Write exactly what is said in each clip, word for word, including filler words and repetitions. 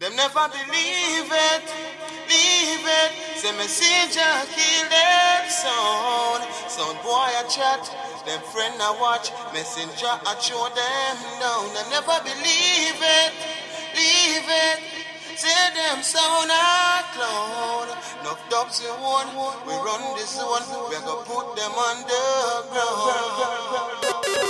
Them never believe it, leave it. Say messenger kill them son. Son boy a chat, them friend a watch. Messenger a show them down. Them never believe it, leave it. Say them sound a clown. Enough dubs we want, we run this one. We gonna put them underground.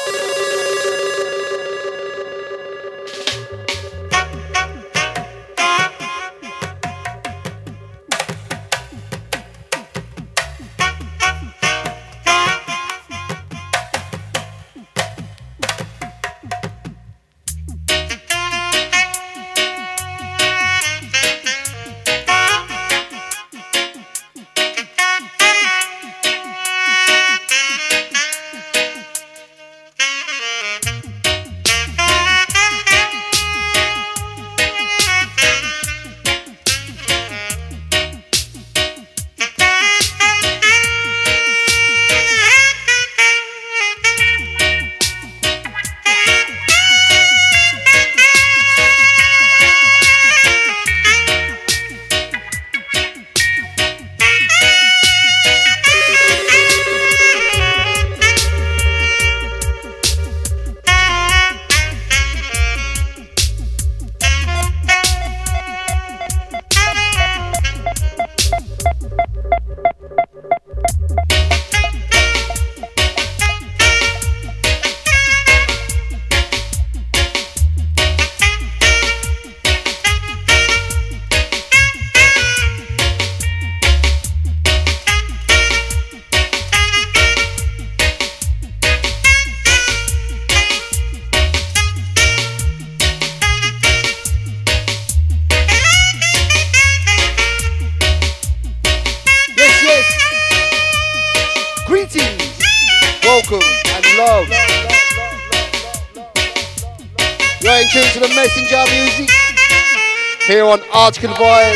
Messenger music here on Article Vibe.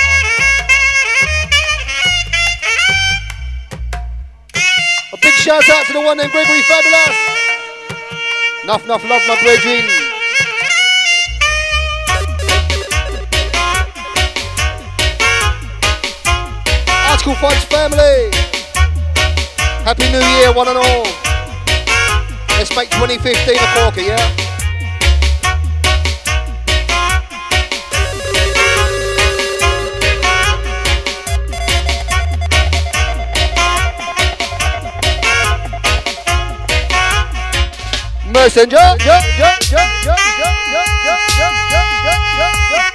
A big shout out to the one named Gregory Fabulous. Enough, enough love, my brethren. Article Funds family. Happy New Year, one and all. Let's make twenty fifteen a corker, yeah? Messenger, yeah, yeah, yeah, yeah, yeah, yeah, yeah, yeah,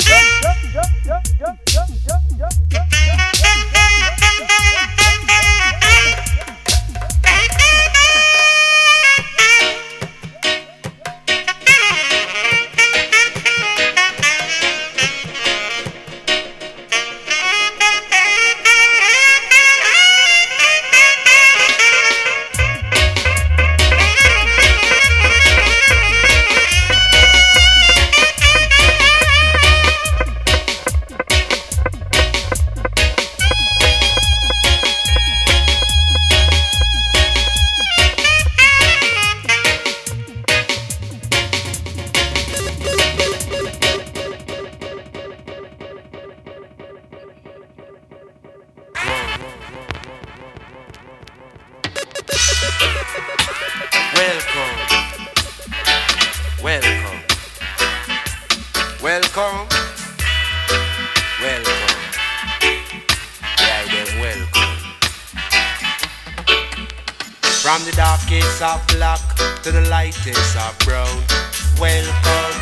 of black to the lightest of brown. Welcome.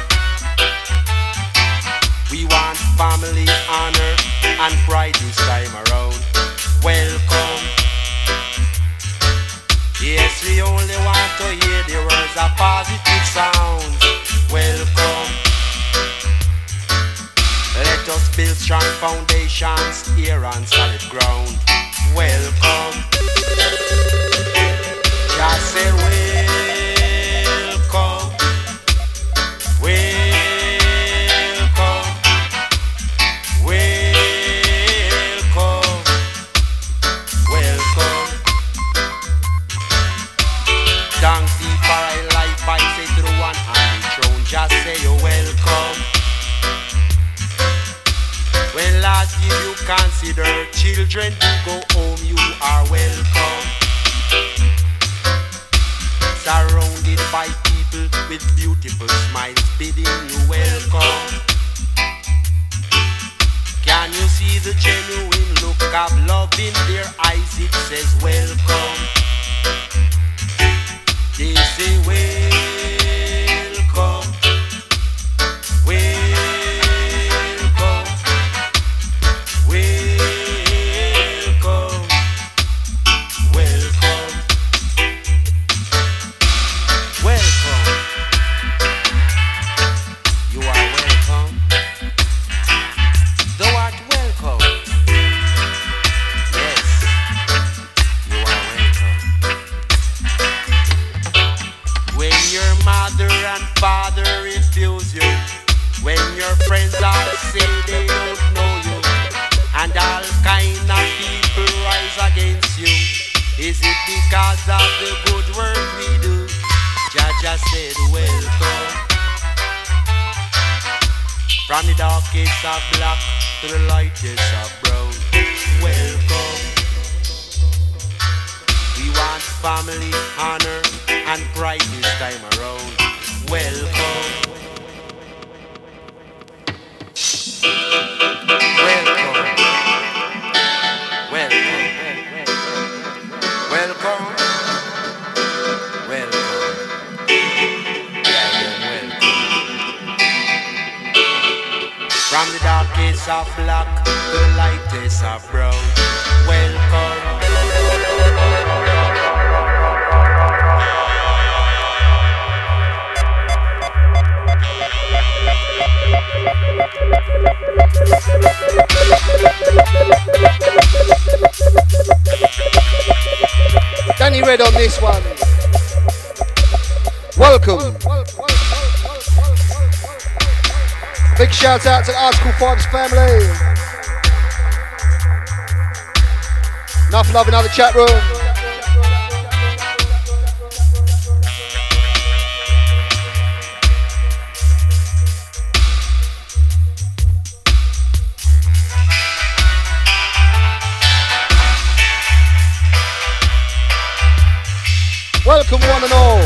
We want family, honor, and pride this time around. Welcome. Yes, we only want to hear the words of positive sounds. Welcome. Let us build strong foundations here on solid ground. Welcome. Just say welcome, welcome, welcome, welcome. Thanks thee for thy life, I say to the one on the throne, just say you're welcome. God give you consider. Children who go home, you are welcome. Surrounded by people with beautiful smiles, bidding you welcome. Can you see the genuine look of love in their eyes? It says welcome. They say welcome, welcome, welcome, welcome, welcome. You are welcome. Thou art welcome. Yes, you are welcome. When your mother and father refuse you, when your friends all say they don't know you, and all kind of people rise against you, is it because of the good work we do? Jaja said welcome. From the darkest of black to the lightest of brown, welcome. We want family, honor, and pride this time around. Welcome. Welcome. Welcome. Welcome. Welcome. Yeah, yeah, welcome. From the darkest of black to the lightest of brown, welcome. Danny Red on this one. Welcome. Big shout out to the Article Vibes family. Enough love in the chat room. Welcome one and all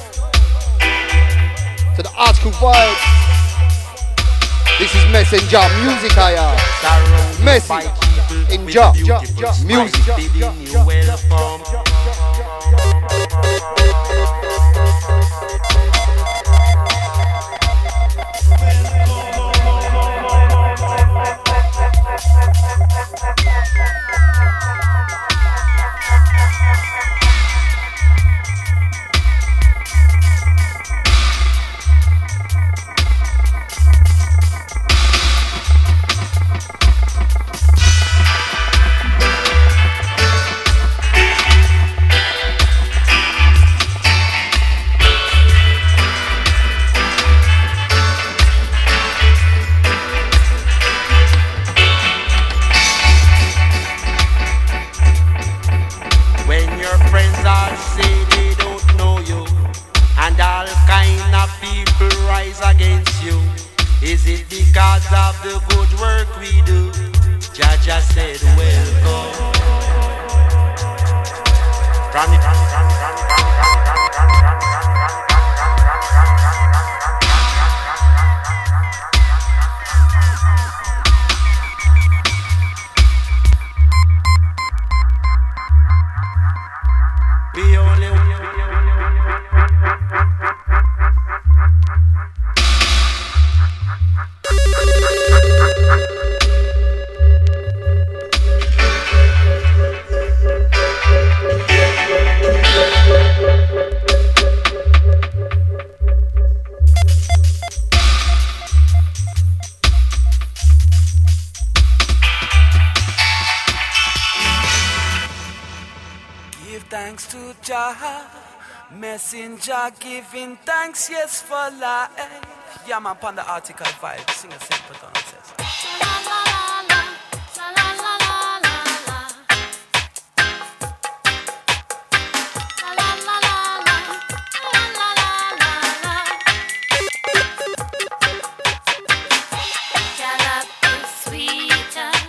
to the Article Vibes. This is Messenger Music, I am. Messenger Music. Messenger giving thanks, yes, for life. Yeah, man, upon the Article Vibes. Sing a simple tone, it says. Your love is sweeter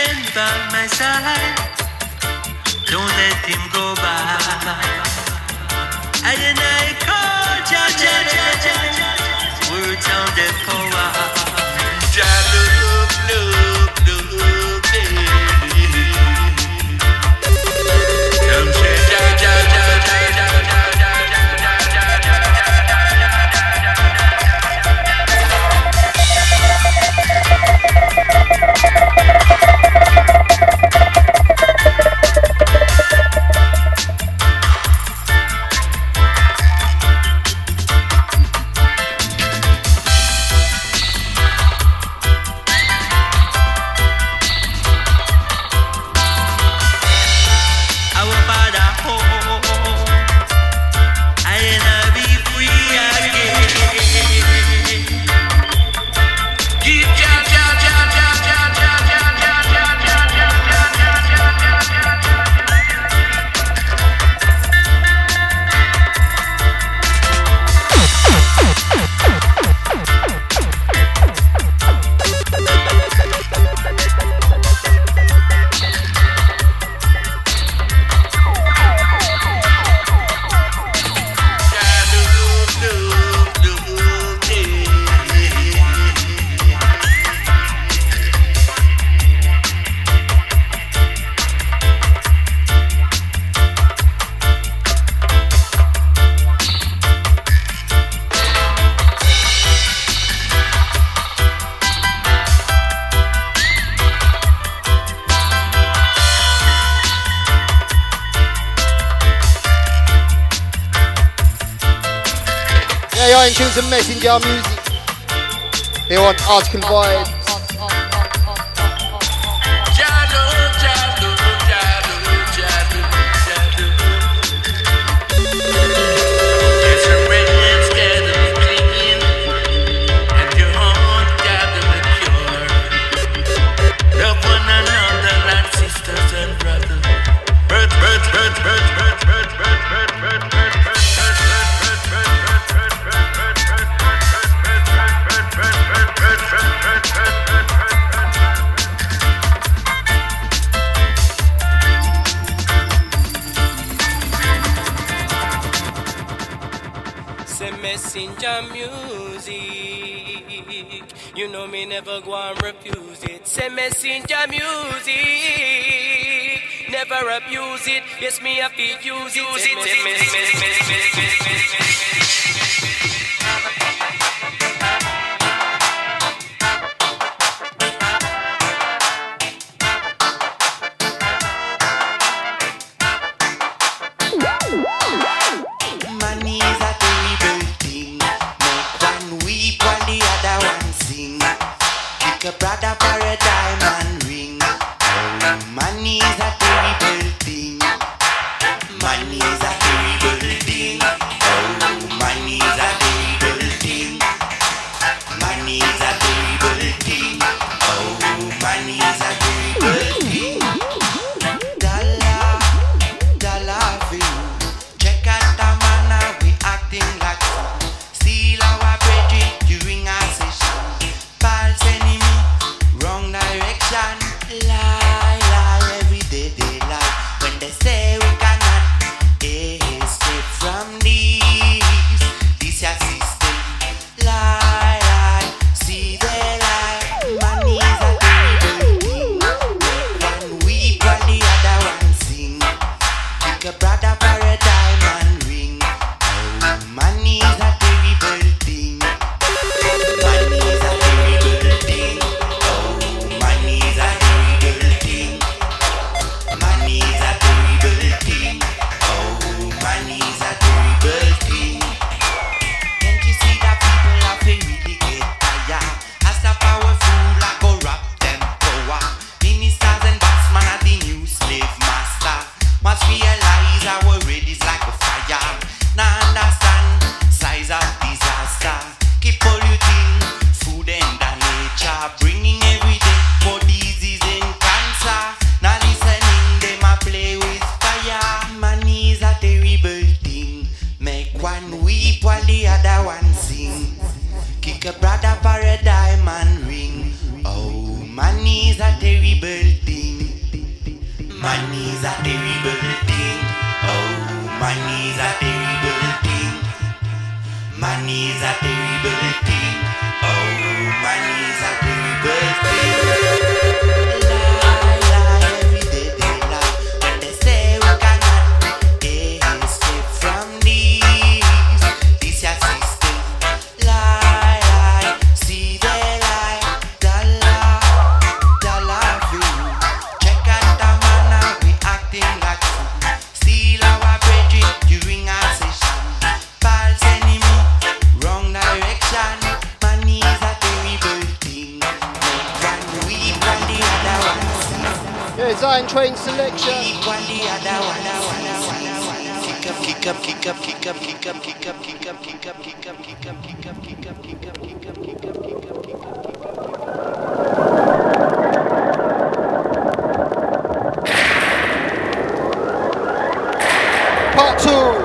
stand by my side. Don't let him go by. I and I call Jah Jah Jah Jah. Words on the power. Jah love, love, love, baby. Come say Jah Jah Jah Jah Jah Jah Jah Jah Jah Some Messenger music. They want article vibes. Jalo, jalo, jalo, jalo, jalo. Yes, your brain's gotta be clean, and your heart gotta be pure. Love one another like sisters and brothers. Birth, birth, birth, birth, birth, birth, birth, birth, birth, birth. Messenger music, you know me never go and refuse it. Say messenger music, never abuse it. Yes, me have to use it. Use Brother paradigm and ring. Oh, money is a terrible thing. Money is a terrible thing. Oh, money is a terrible thing. Money is a terrible thing. Oh, money is a terrible thing. Dollar, dollar for you. Check out the manner we acting like. Steal our bread during our session. False enemy. Wrong direction, lie, lie, every day they lie. When they say we cannot escape from this, this your system. Lie, lie, see they lie. Money is a terrible thing. One weep while the other one sing. Pick a brother paradigm and ring. Oh, money is a terrible thing. Money is a terrible thing. Money is a terrible thing. Money is a terrible Money's a terrible thing. Oh, money's a terrible thing. Money's a terrible thing. Oh, money's a terrible thing. Lie, lie, every day they lie. But they say we cannot escape from these. This your system. Lie, lie, see they lie. Dollar, dollar for you. Check out the manner we acting like fool. Steal our brethren during our session. False enemy, wrong direction. Money is a terrible thing. Make one weep while the other one sleep. Yeah, Zion Train selection. Weep while the other one sleep. Kick up, kick up, kick up, kick up, kick up, kick up, kick up, kick up, kick up, kick up, kick up, kick up, kick up, kick up, kick up, kick up, kick up. Part two.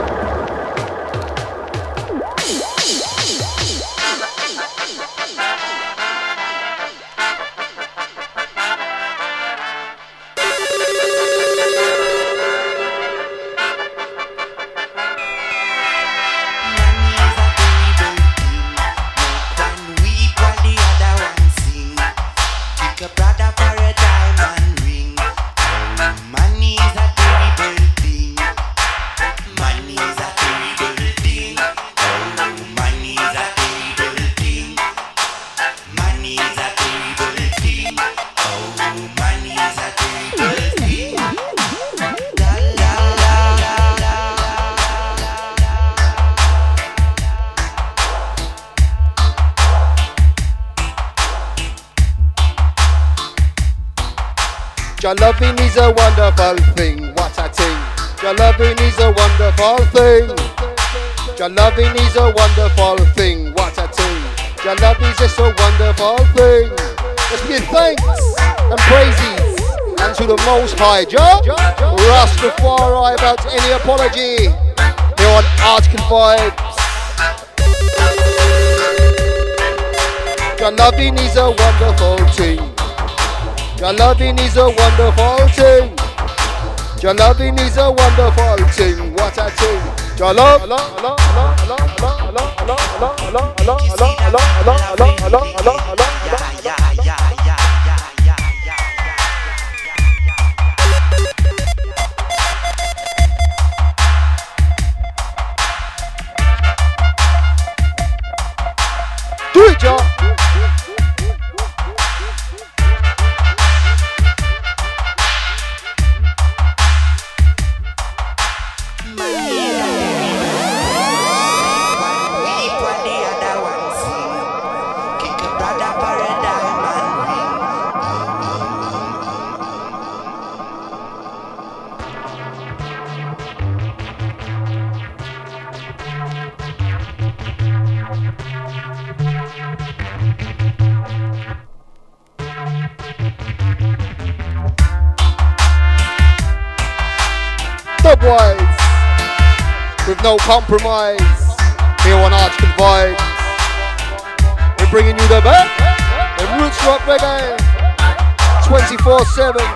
Your loving is a wonderful thing, what a thing. Your loving is a wonderful thing. Your loving is a wonderful thing, what a thing. Your love is just a wonderful thing. Let's give thanks and praises unto the Most High Jah Rastafari without any apology. Here on Article Vibes. Your loving is a wonderful thing. Your loving is a wonderful thing. Your loving is a wonderful thing. What a thing. Your love, love, love, love, love, love, love, love, love, love, love, love, love, love, love, love, love. Do it, Jah. Dubwise, with no compromise, here on Article Vibes. We're bringing you the best, the roots rock reggae, twenty-four seven.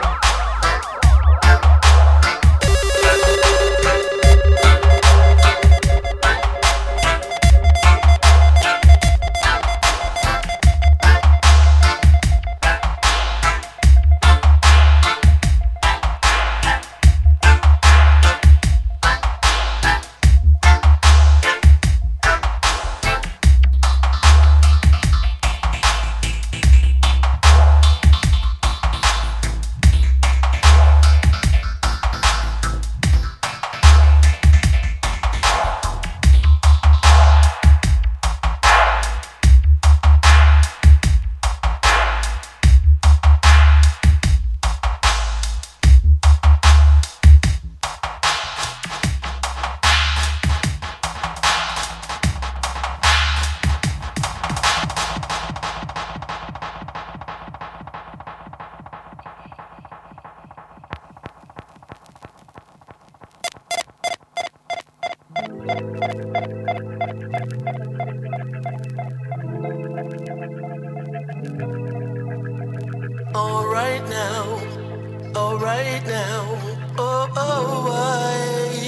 right now. Oh, oh, I.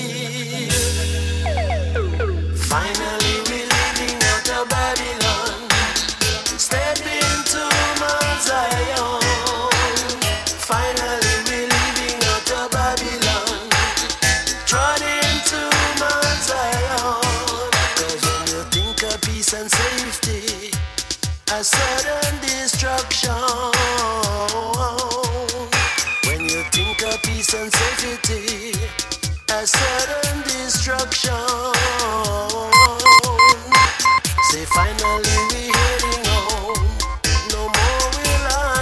Finally we're living out of Babylon. Step into Mount Zion. Finally we're living out of Babylon. Trod into Mount Zion. Cause when you think of peace and safety, a sudden destruction. When you think of peace and safety, a sudden destruction. Say finally we heading home. No more will I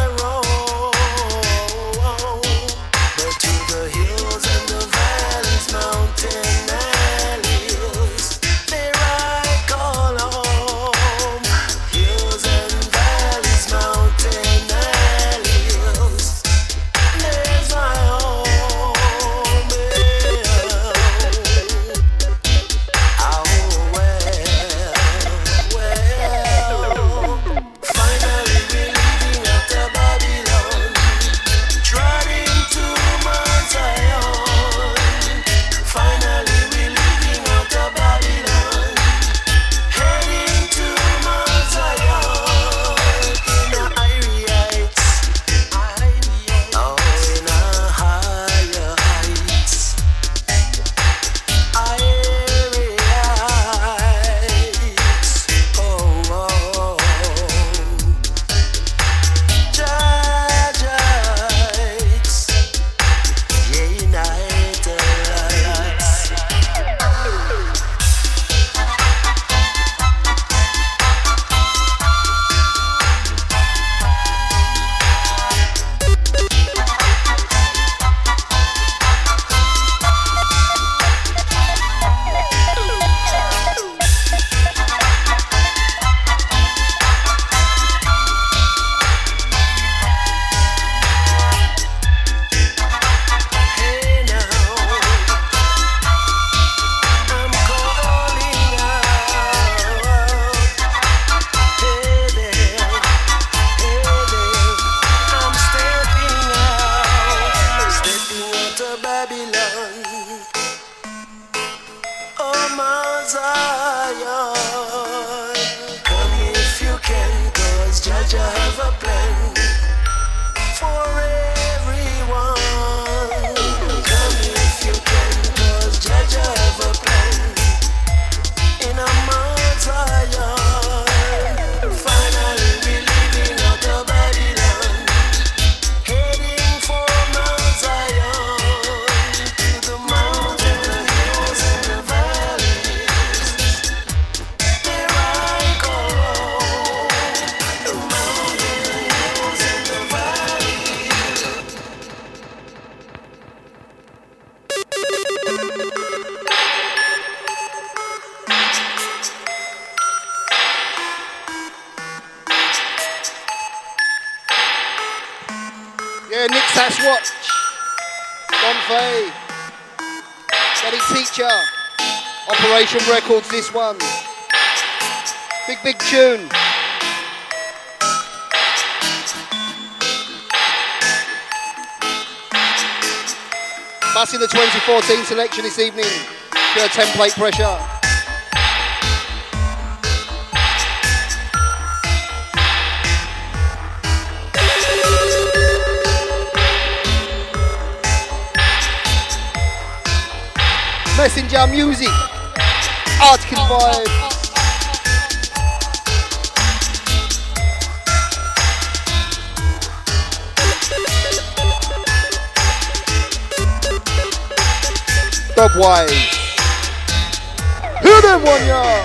roam, but to the hills and the valleys, mountain and hills, there I call home. Hills and valleys, mountain and hills, there's my home. Oh well, well, finally we're leaving out of Babylon, trotting to Mount Zion. Finally we're leaving out of Babylon, heading to Mount Zion. In the Irie Heights, oh, in a higher heights, Irie Heights, oh, oh, Jajites, yeah, United Lights. Hey now, I'm calling out. Hey there, hey there, I'm stepping out, stepping out of Babylon. Oh, Mount Zion, come if you can, 'cause Jaja have a plan for everyone. Come if you can, 'cause Jaja have a plan in a Mount Zion. Finally we're leaving out of Babylon, heading for Mount Zion. To the mountains, the hills and the valleys, there I go. The mountains, the hills and the valleys. Yeah, Nick Sasquatch, Don Fay, Daddy Teacher, Operation Records, this one. Big, big tune. Busting the twenty fourteen selection this evening. Pure template pressure. Messenger Music, Arctic Vibes. Dubwise. Hear them one, y'all.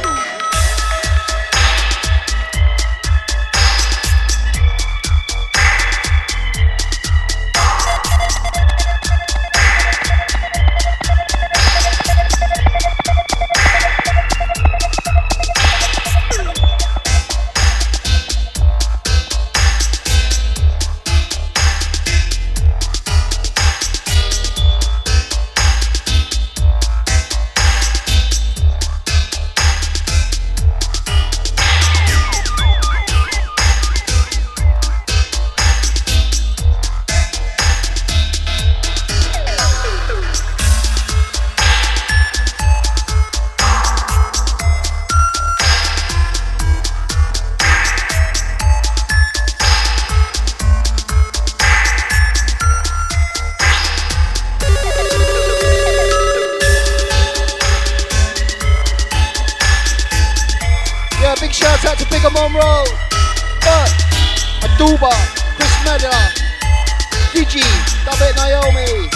out to Bigger Monroe, Bert, Aduba, Chris Meda, Digi, David Naomi,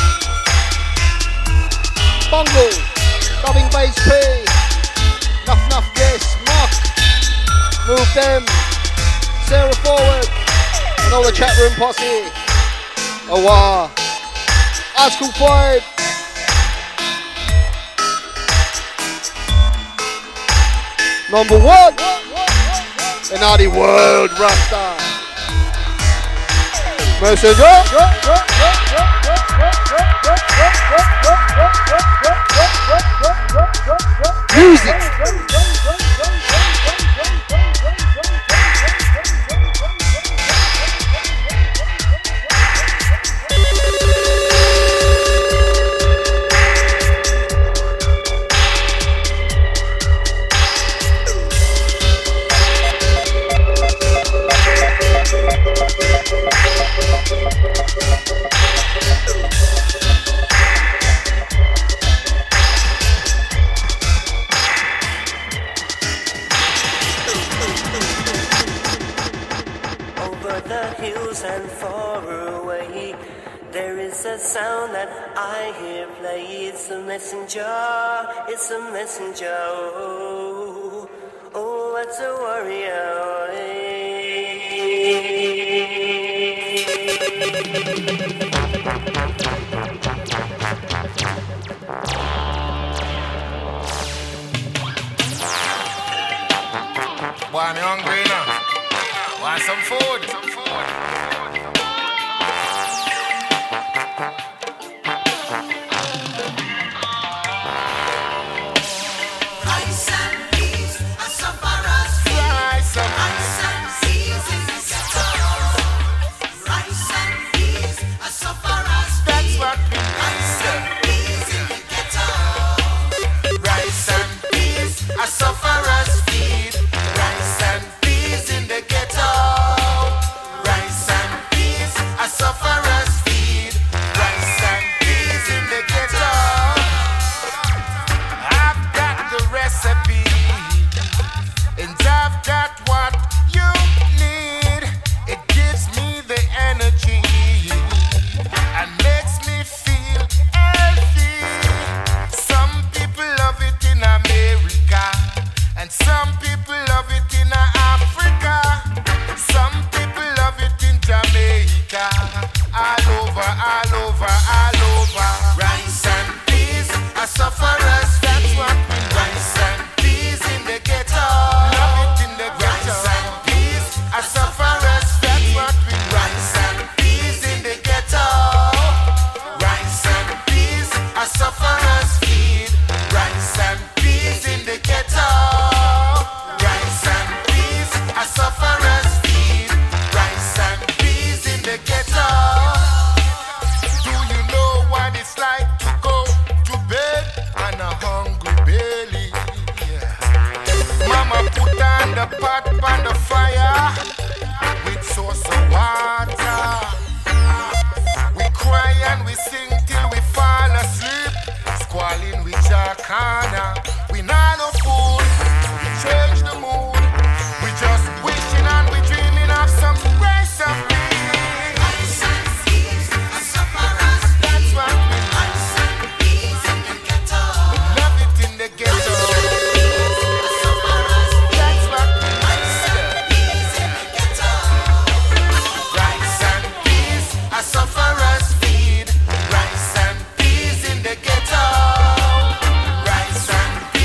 Bungle, Dubbing Bass P, Nuff Nuff Yes, Mark, Move Them, Sarah Forward, and all the chat room posse. Oh wow, High School Five. Number one in all the world, Rasta. Messenger. Music. Messenger, it's a messenger. Oh, oh, what's a warrior? Boy, I'm hungry now. Want some food? Some food. Rice and peas in the ghetto. Rice and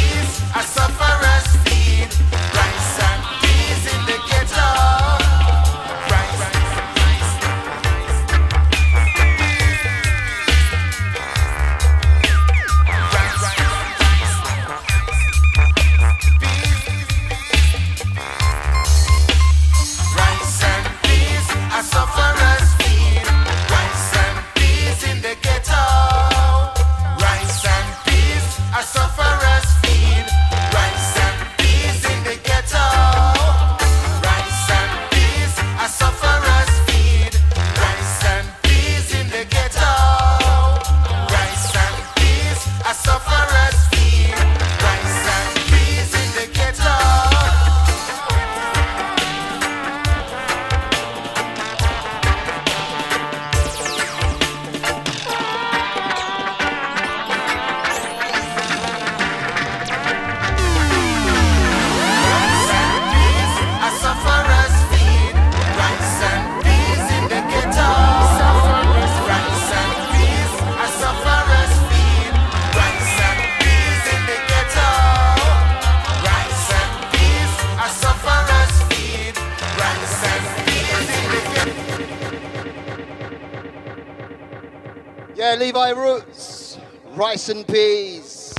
Yeah, Levi Roots, rice and peas.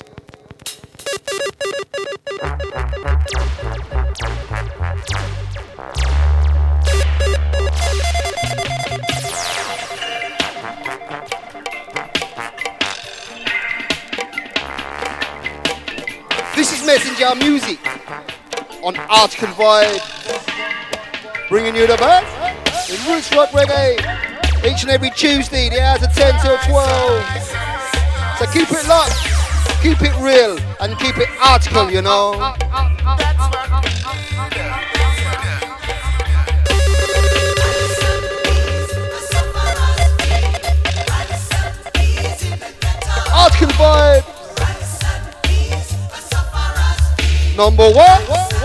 This is Messenger Music on Article Vibe, bringing you the best in Roots Rock Reggae each and every Tuesday, the hours of ten till twelve. So keep it locked, keep it real, and keep it article, you know. Article Vibe. Number one.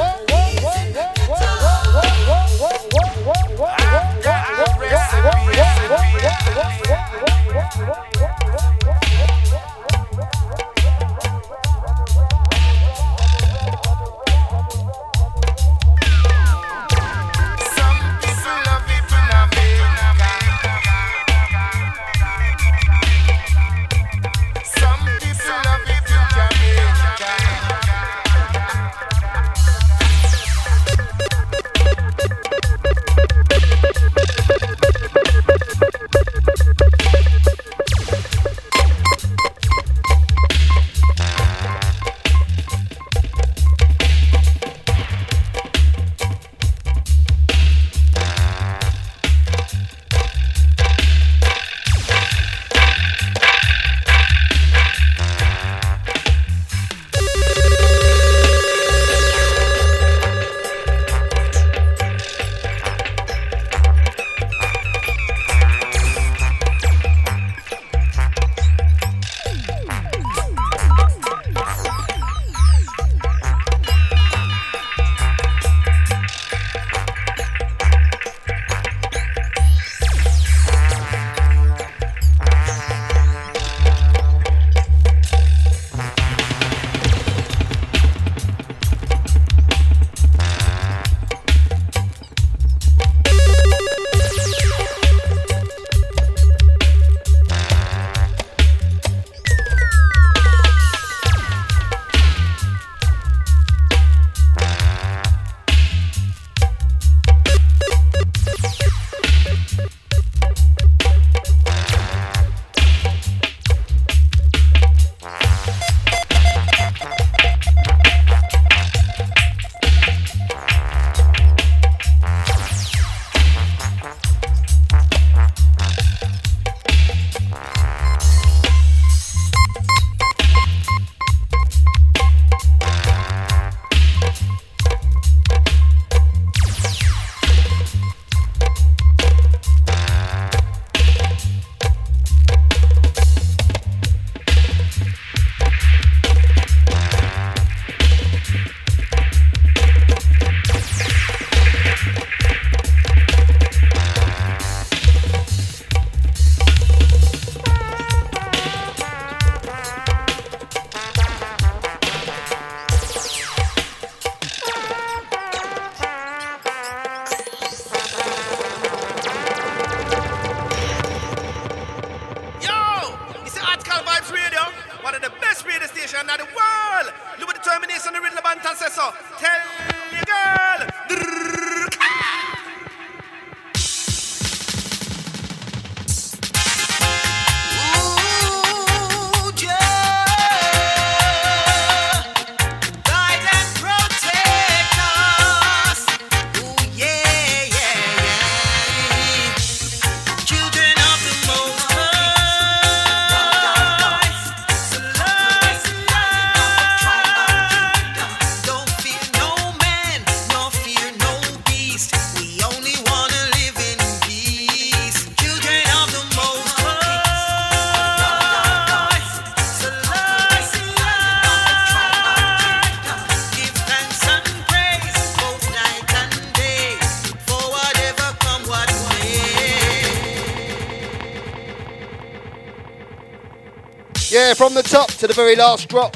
Yeah, from the top to the very last drop.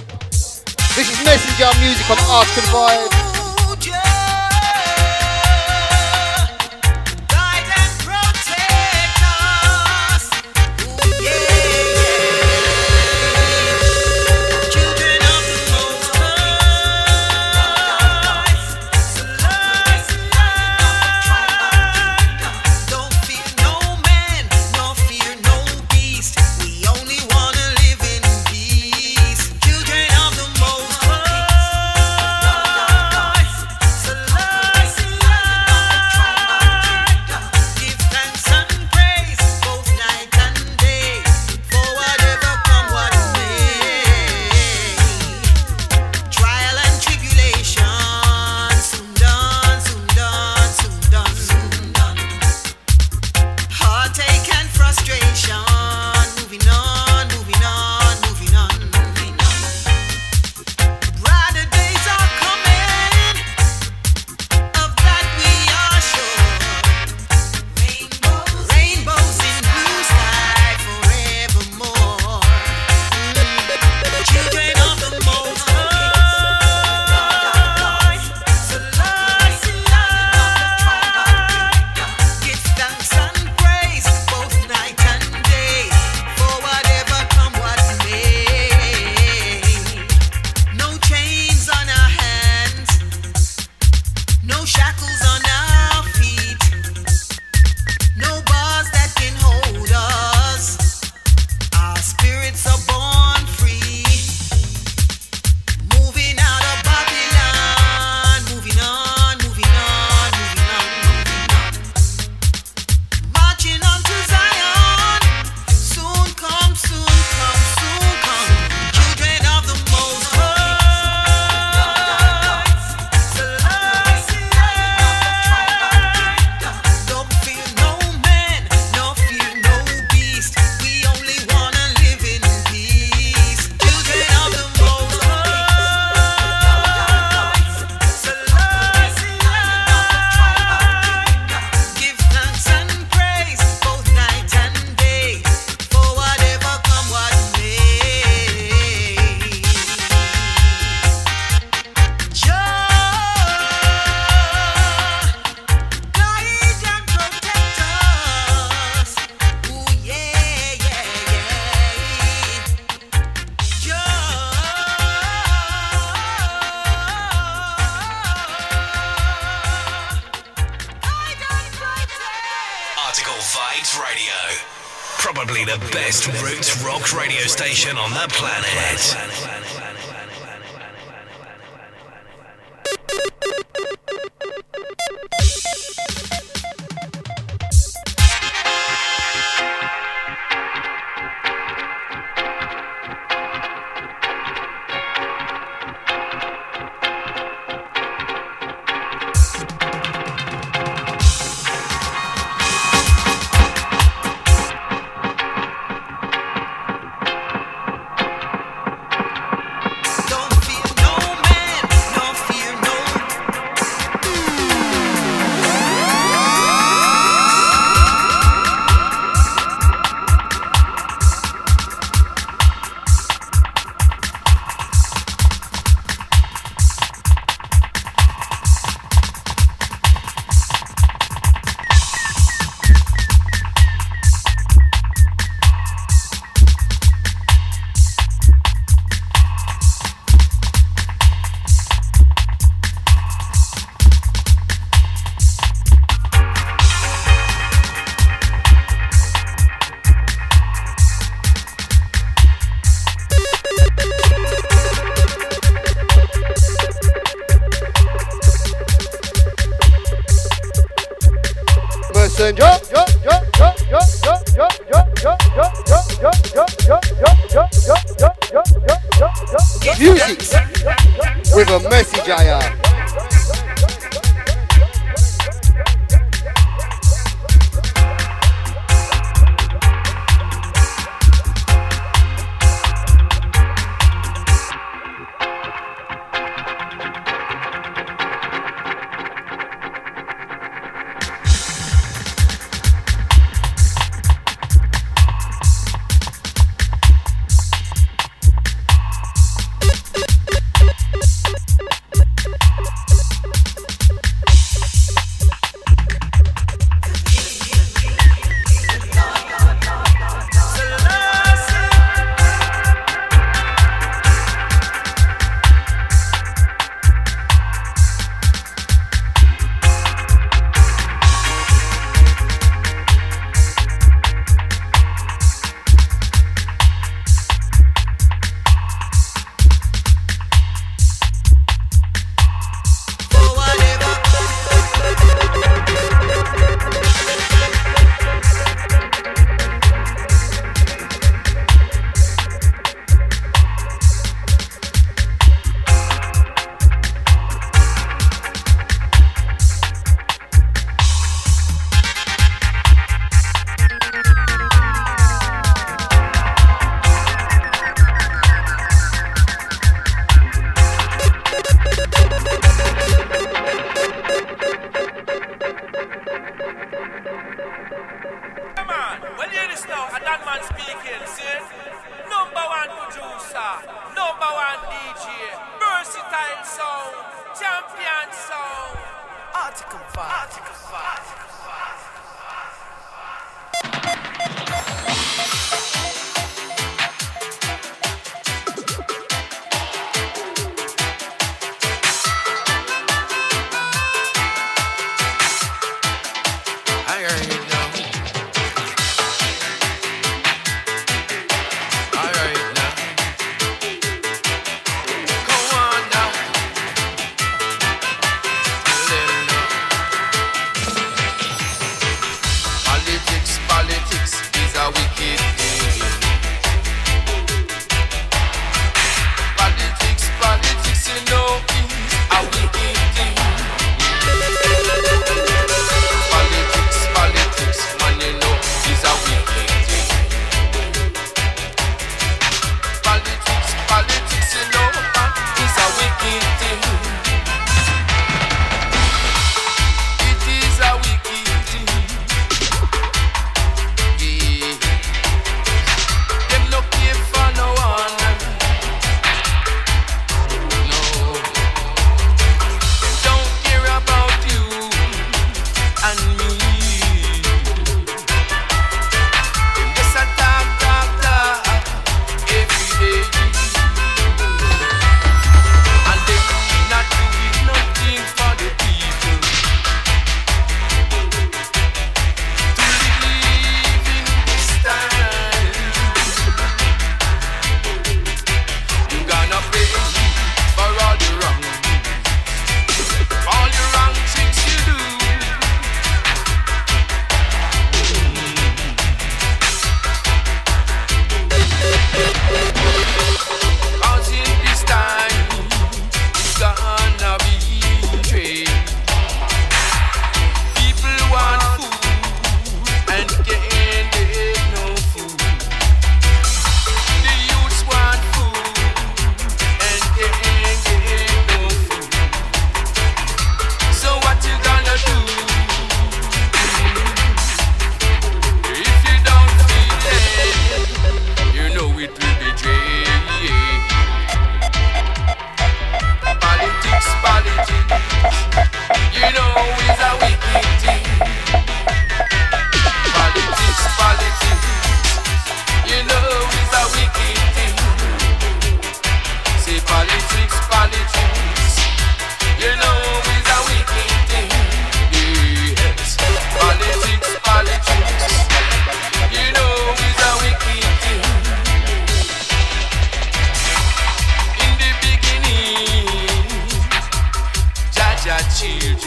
This is Messenger Music on Article Vibe. Guide and protect us. Ooh, yeah. best roots rock radio station on the planet. Music with a message, I am.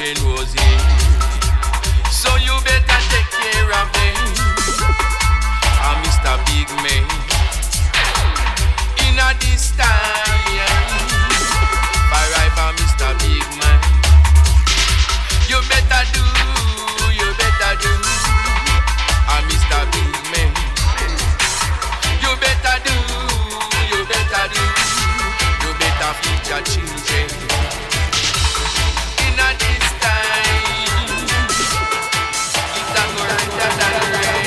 children was in. So you better take care of them. I'm Mister Big Man. In a this time, forever Mister Big Man. You better do, you better do. I'm Mister Big Man. You better do, you better do. You better feed your children. In a this time, it's a word that I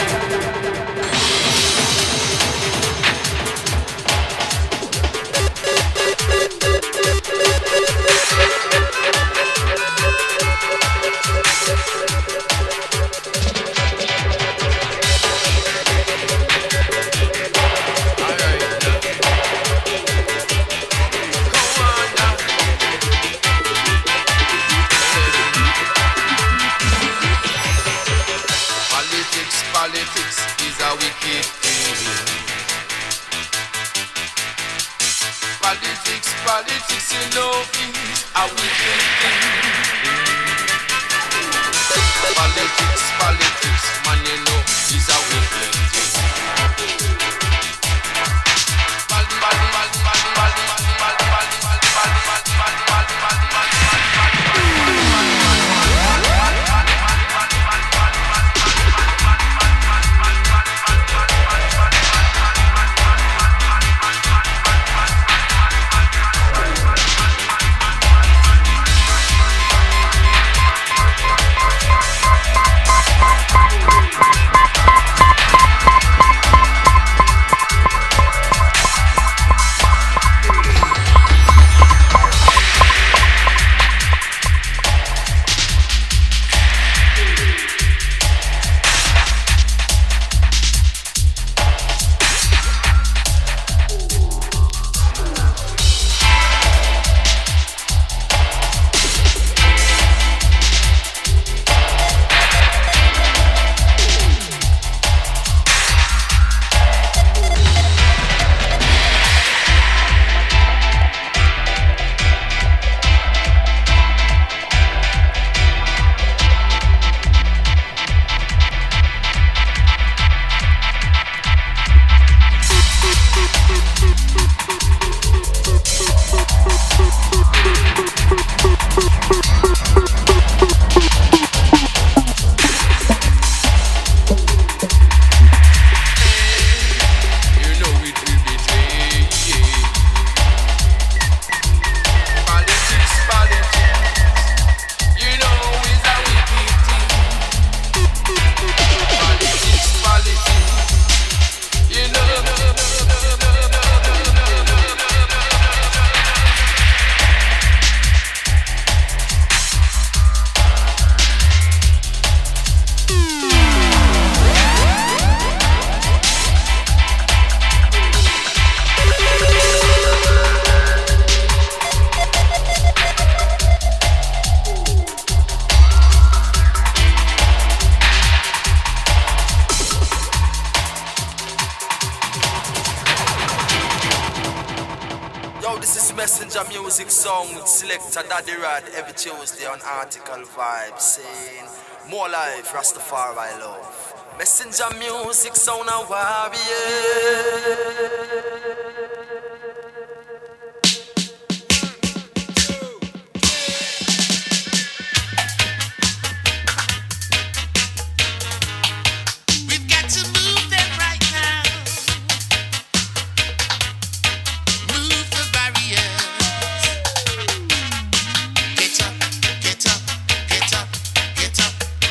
Politics is a wicked thing. Politics, politics, you know, is a wicked thing. Politics, politics, man, you know, is a wicked thing. Selector Daddy Rad every Tuesday on Article Vibes saying more life, Rastafari love. Messenger music sound a warrior.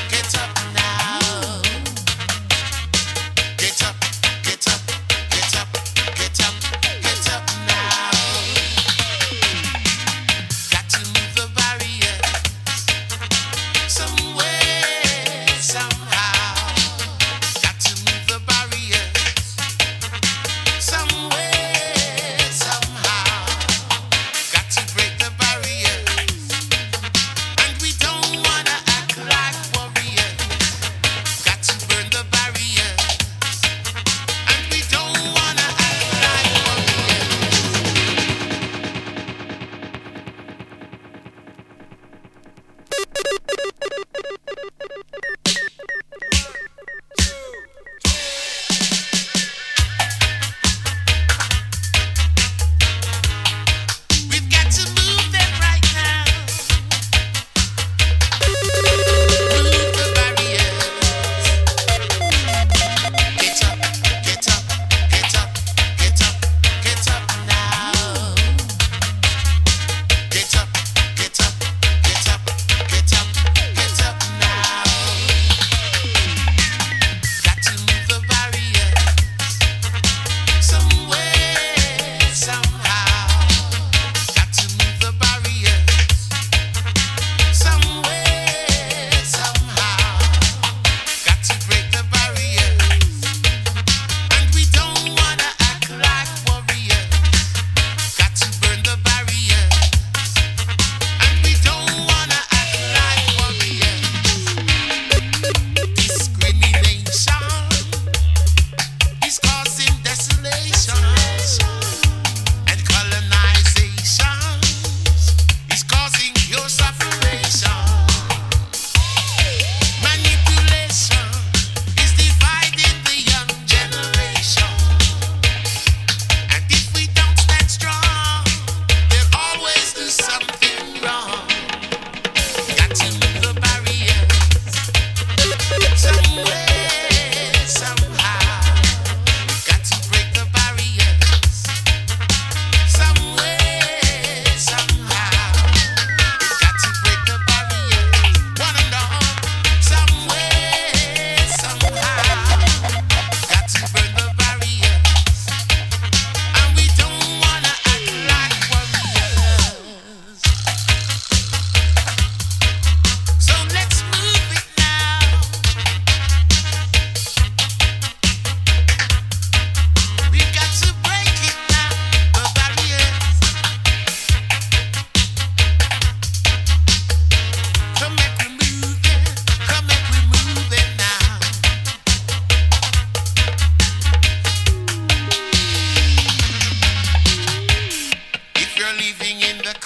Get up, get up, get up.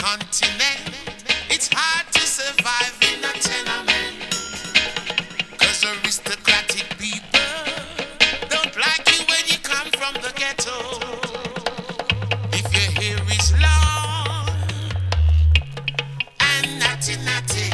continent. It's hard to survive in a tenement, 'cause aristocratic people don't like you when you come from the ghetto. If your hair is long and natty natty,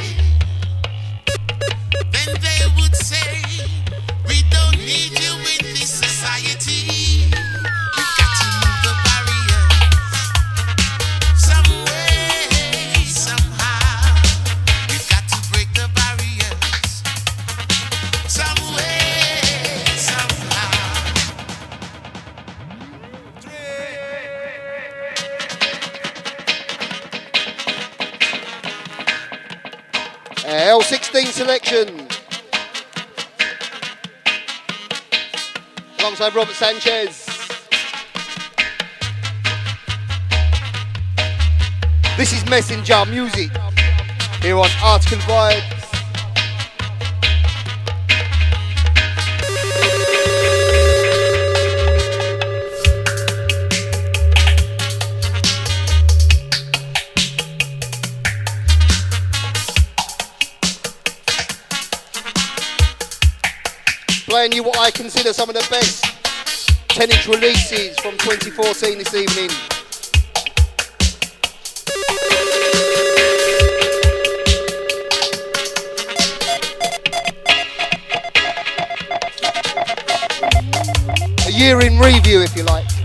then they would say, we don't need you in this society. We've got to move the barriers some way, somehow. We've got to break the barriers some way, somehow. Uh, L sixteen selection. Alongside Robert Sanchez. This is Messenger Music here on Article Vibes. Playing you what I consider some of the best ten inch releases from twenty fourteen this evening. A year in review, if you like.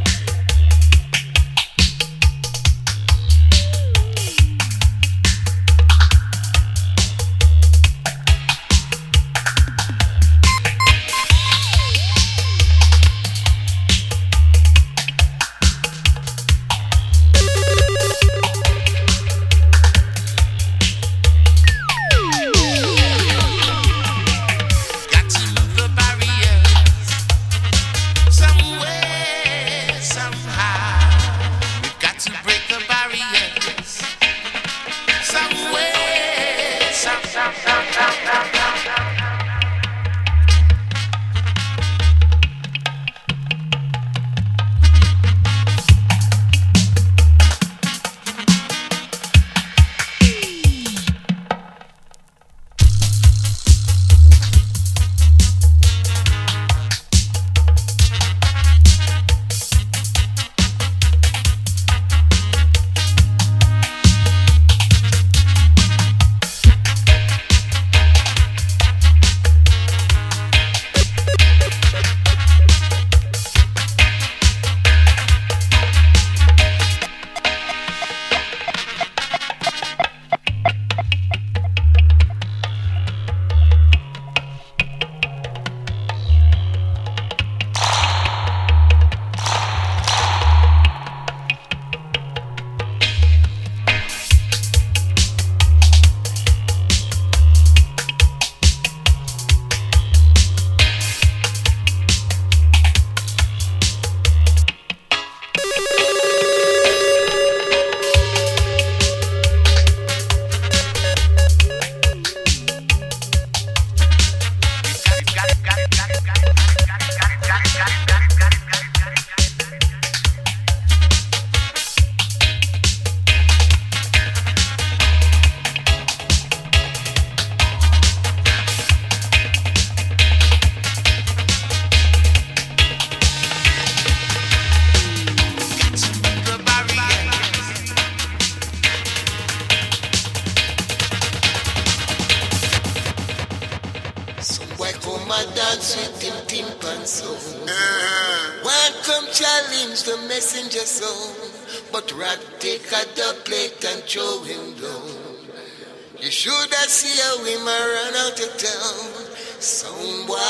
You should have seen how we run out of town. Some boy,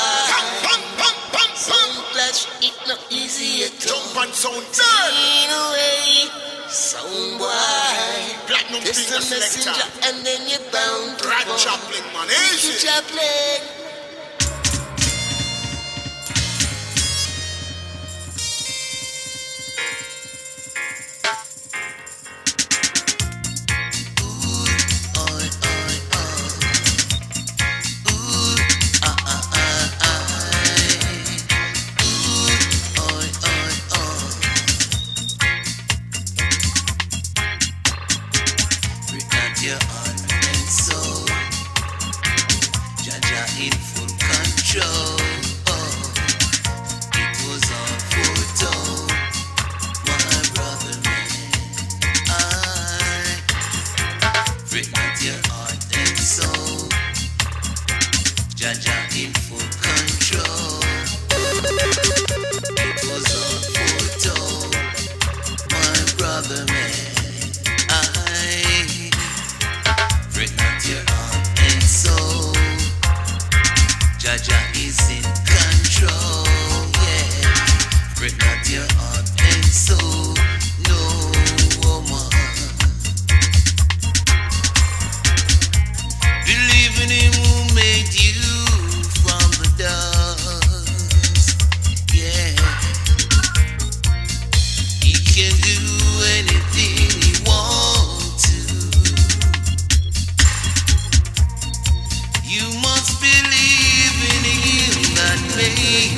some clash, it not easy at all. Jump and sound turn away. Some boy, platinum just a messenger, and then you're bound to Brad fall. Chaplin, man, easy. Chaplin. your heart and soul. No woman. Believe in him who made you from the dust. Yeah. He can do anything he wants to. You must believe in him that made.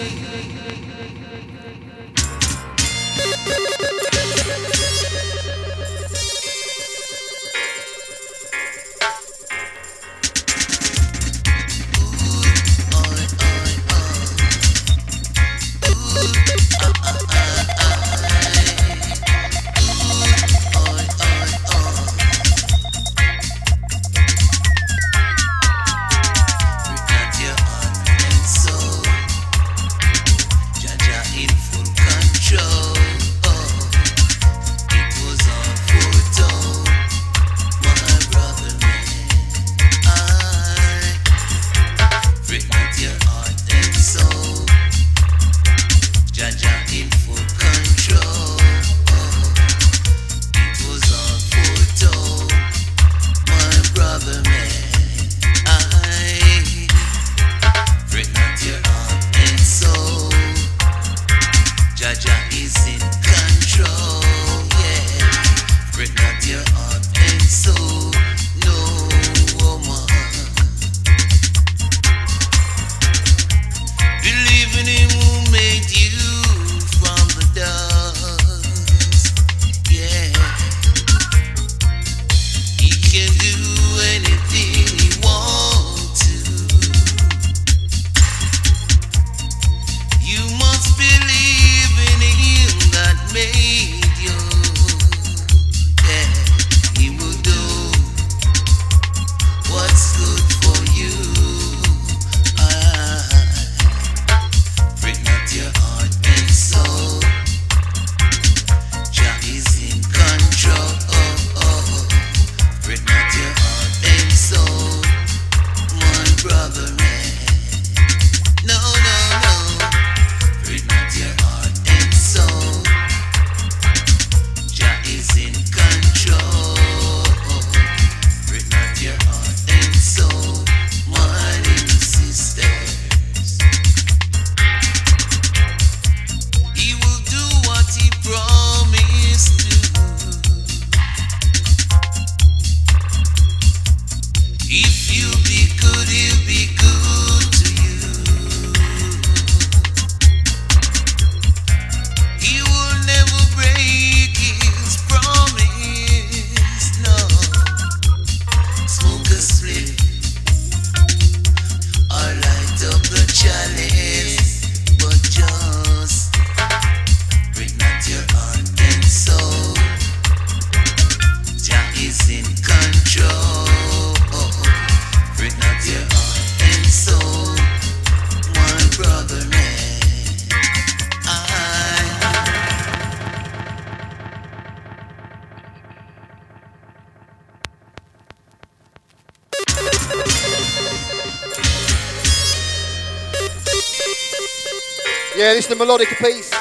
Yeah, this is the melodic piece.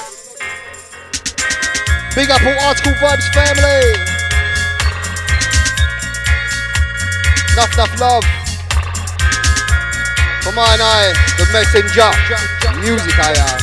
Big up all Article Vibes family. Enough, enough love. For mine, I, the messenger. Music, I am.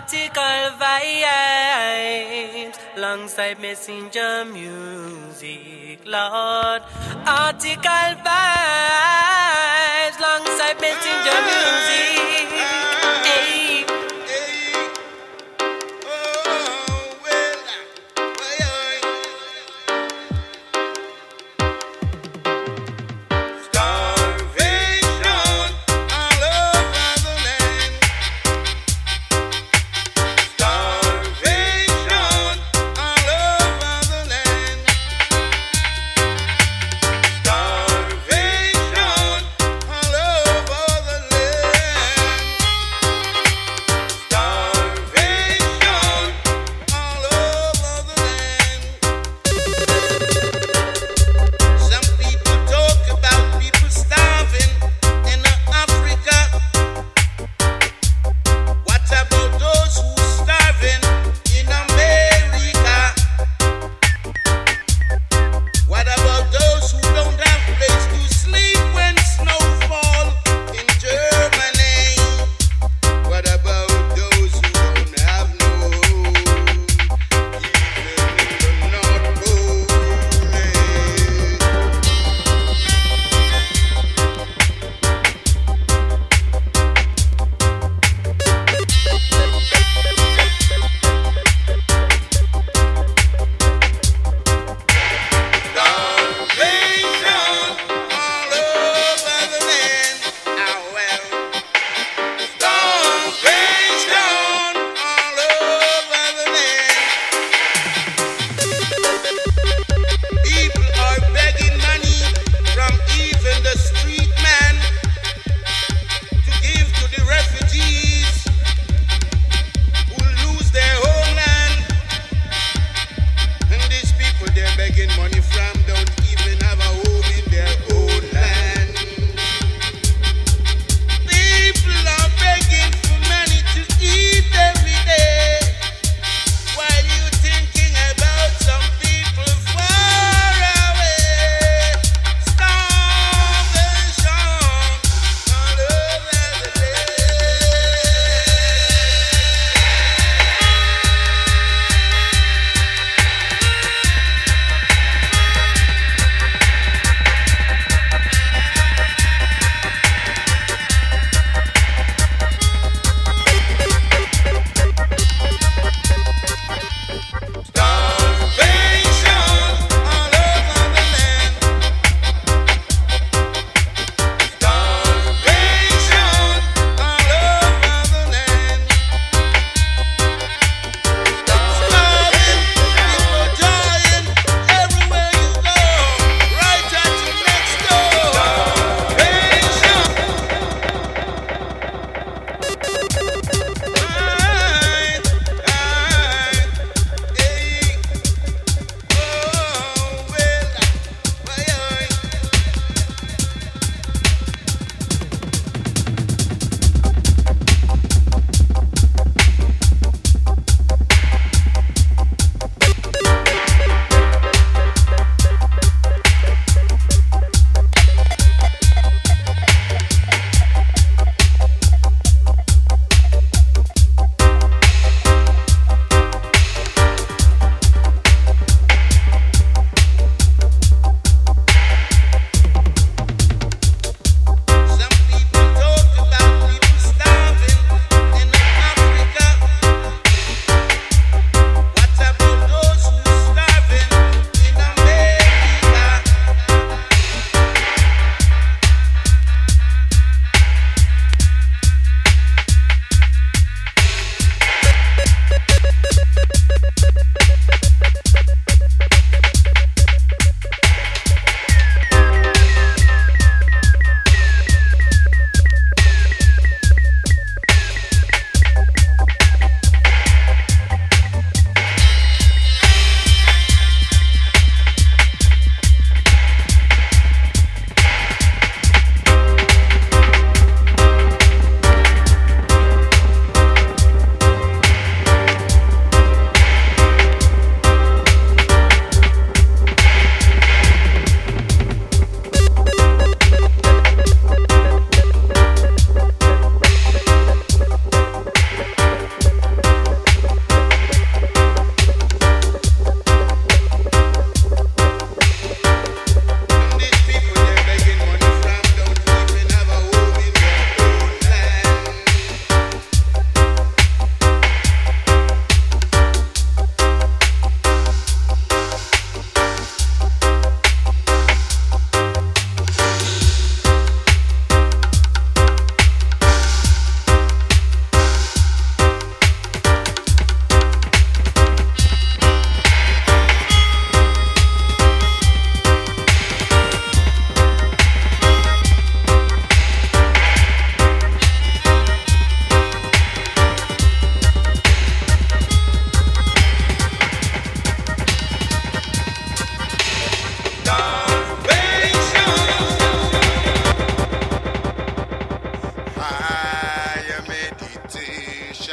Article vibes, alongside messenger music, Lord. Article vibes, alongside messenger music. Hey. Starvation all over the land.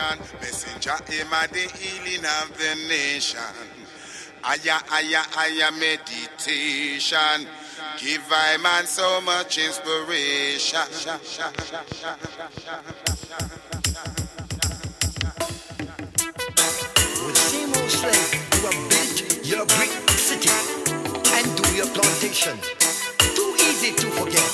salvation. Messenger him a the healing of the nation. Aya, aya, aya, meditation. Give I man so much inspiration. With same old slave, you have built your brick city and do your plantation. Too easy to forget.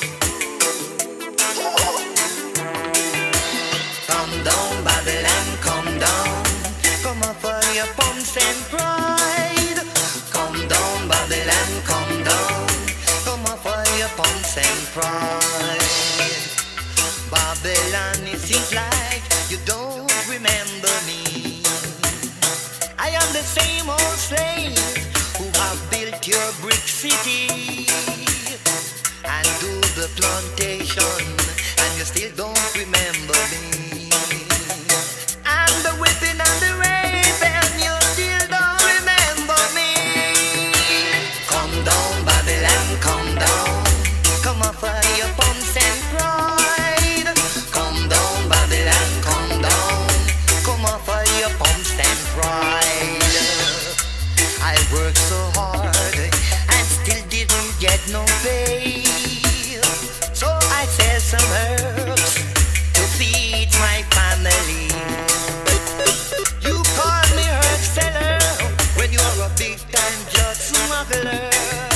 Come down, Babylon, come down. Come up for your pumps and pride. Come down, Babylon, come down. Come up for your pumps and pride. Babylon, it seems like you don't remember me. I am the same old slave who have built your brick city and do the plantation, and you still don't remember me. And the whipping and the raping, you still don't remember me. Come down, Babylon, come down. Come up for your pumps and pride. Come down, Babylon, come down. Come up for your pumps and pride. I worked so hard and still didn't get no pay. So I sell some herbs to feed my family. You call me herb seller when you're a big time drug smuggler.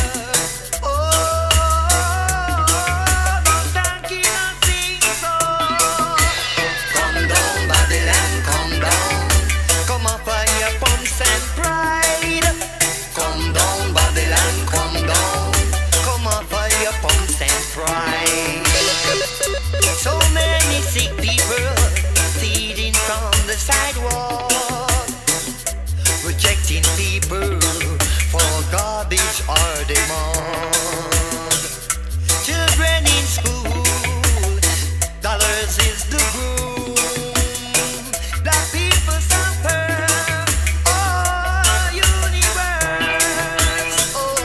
Oh, don't think you don't think so. Come down, Babylon, come down. Come up for your pumps and pride. Come down, Babylon, come down. Come up for your pumps and pride. So many sick people feeding from the sidewalk, rejecting people for garbage or demand. Children in school, dollars is the groom. Black people suffer. Oh, universe. Oh,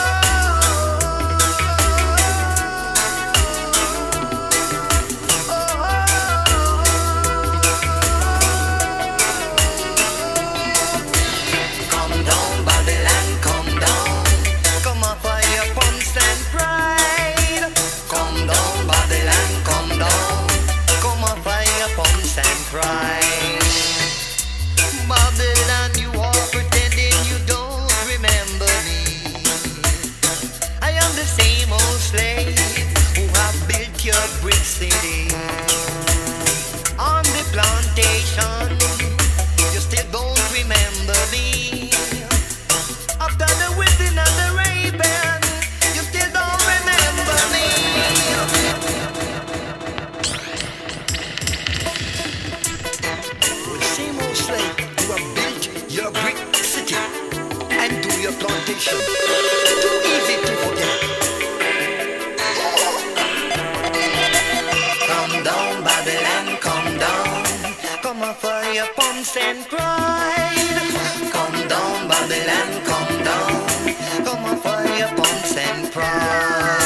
come down, Babylon, come down. Come up for your pumps and pride. Come down, Babylon, come down. Come up for your pumps and pride. Babylon, you are pretending you don't remember me. I am the same old slave who have built your brick city. On the plantation, you still don't remember me. After the whipping and the raping, you still don't remember me. With same old slave, you have built your brick city and do your plantation. Too easy to forget. Come down, Babylon, come down. Come up for your pumps and pride. Come down, Babylon, come down. Come up for your pumps and pride.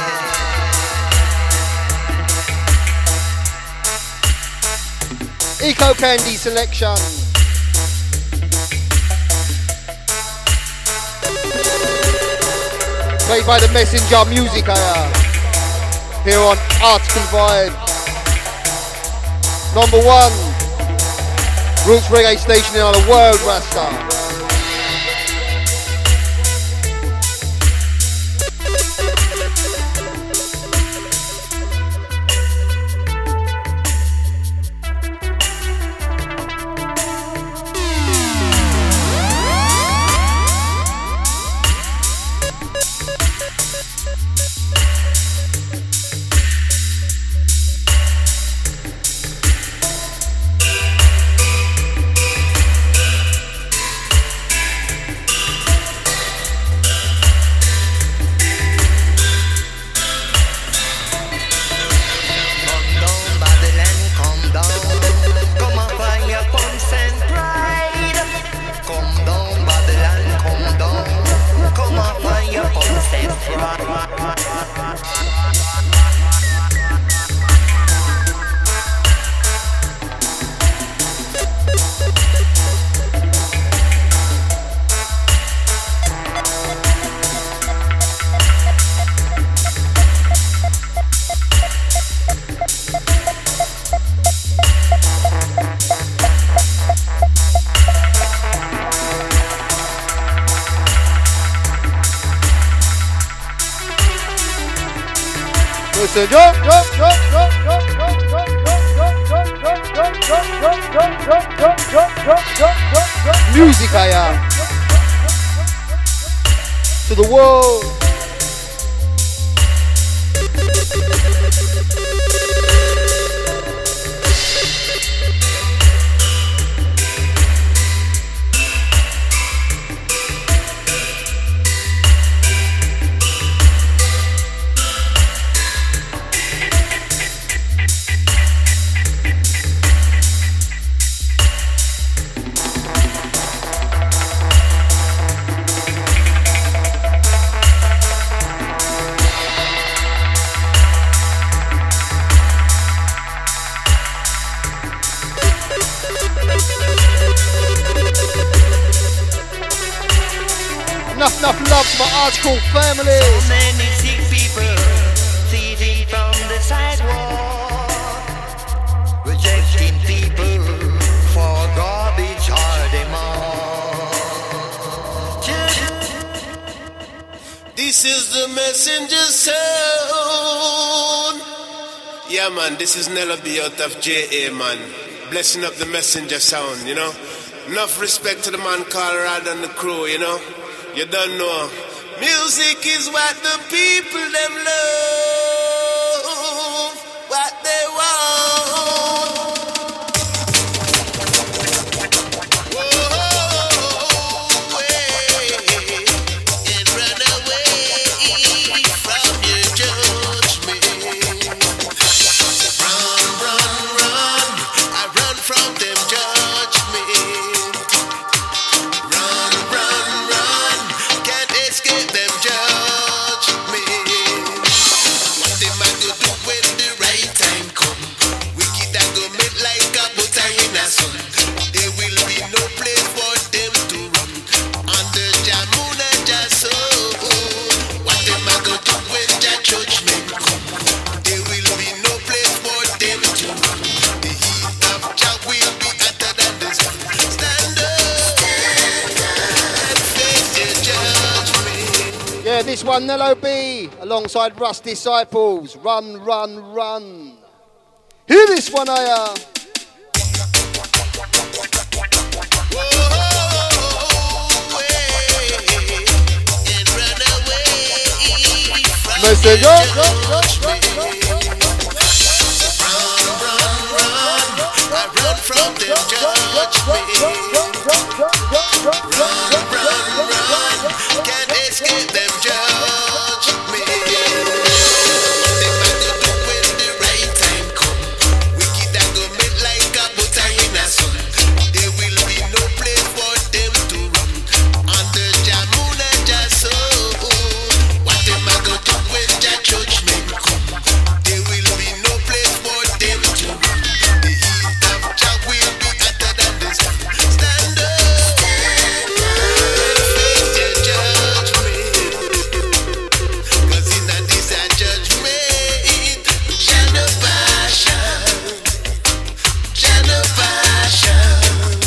Eco Candy selection. Played by the Messenger Music Hour. Here on Article Vibe. Number one. Roots Reggae Station in the world, Rasta. Mister Joe, Joe, Joe, Joe, Joe, music I am to the world. Enough, enough love to my article family. So many sick people thieving from the sidewalk, rejecting people for garbage are them all. This is the messenger sound. Yeah, man, this is Nella B out of J A, man. Blessing up the messenger sound, you know. Enough respect to the man called Rod and the crew, you know. You don't know. Music is what the people them love, what they want. Whoa, way, and run away from your judgment. Run, run, run, I run from them judgment. Run, run, run, can't escape them judgment. What am I gonna do when the right time come? Wicked I go make like a butter in a sun. There will be no place for them to run under Jamuna Jaso. What am I gonna do when Jah judgment come? There will be no place for them to run. The heat of Jah will be hotter than the sun. Stand up and face the judgment. Yeah, this one, Nello B, alongside Russ Disciples. Run, run, run. Hear this one, I uh. Mister Joe, Joe, Joe, Joe, Joe, Joe, Joe. I run from them judgment. Run, run, run, can't escape them judgment. What am I gonna do when the right time come? Wicked I go make like a butter in a sun. There will be no place for them to run under Jamuna Jaso. What am I gonna do when Jah judgment come? There will be no place for them to run. The heat of Jah will be hotter than the sun. Stand up and face the judgment. 'Cause in a this a judgment, Jah no passion, Jah no passion.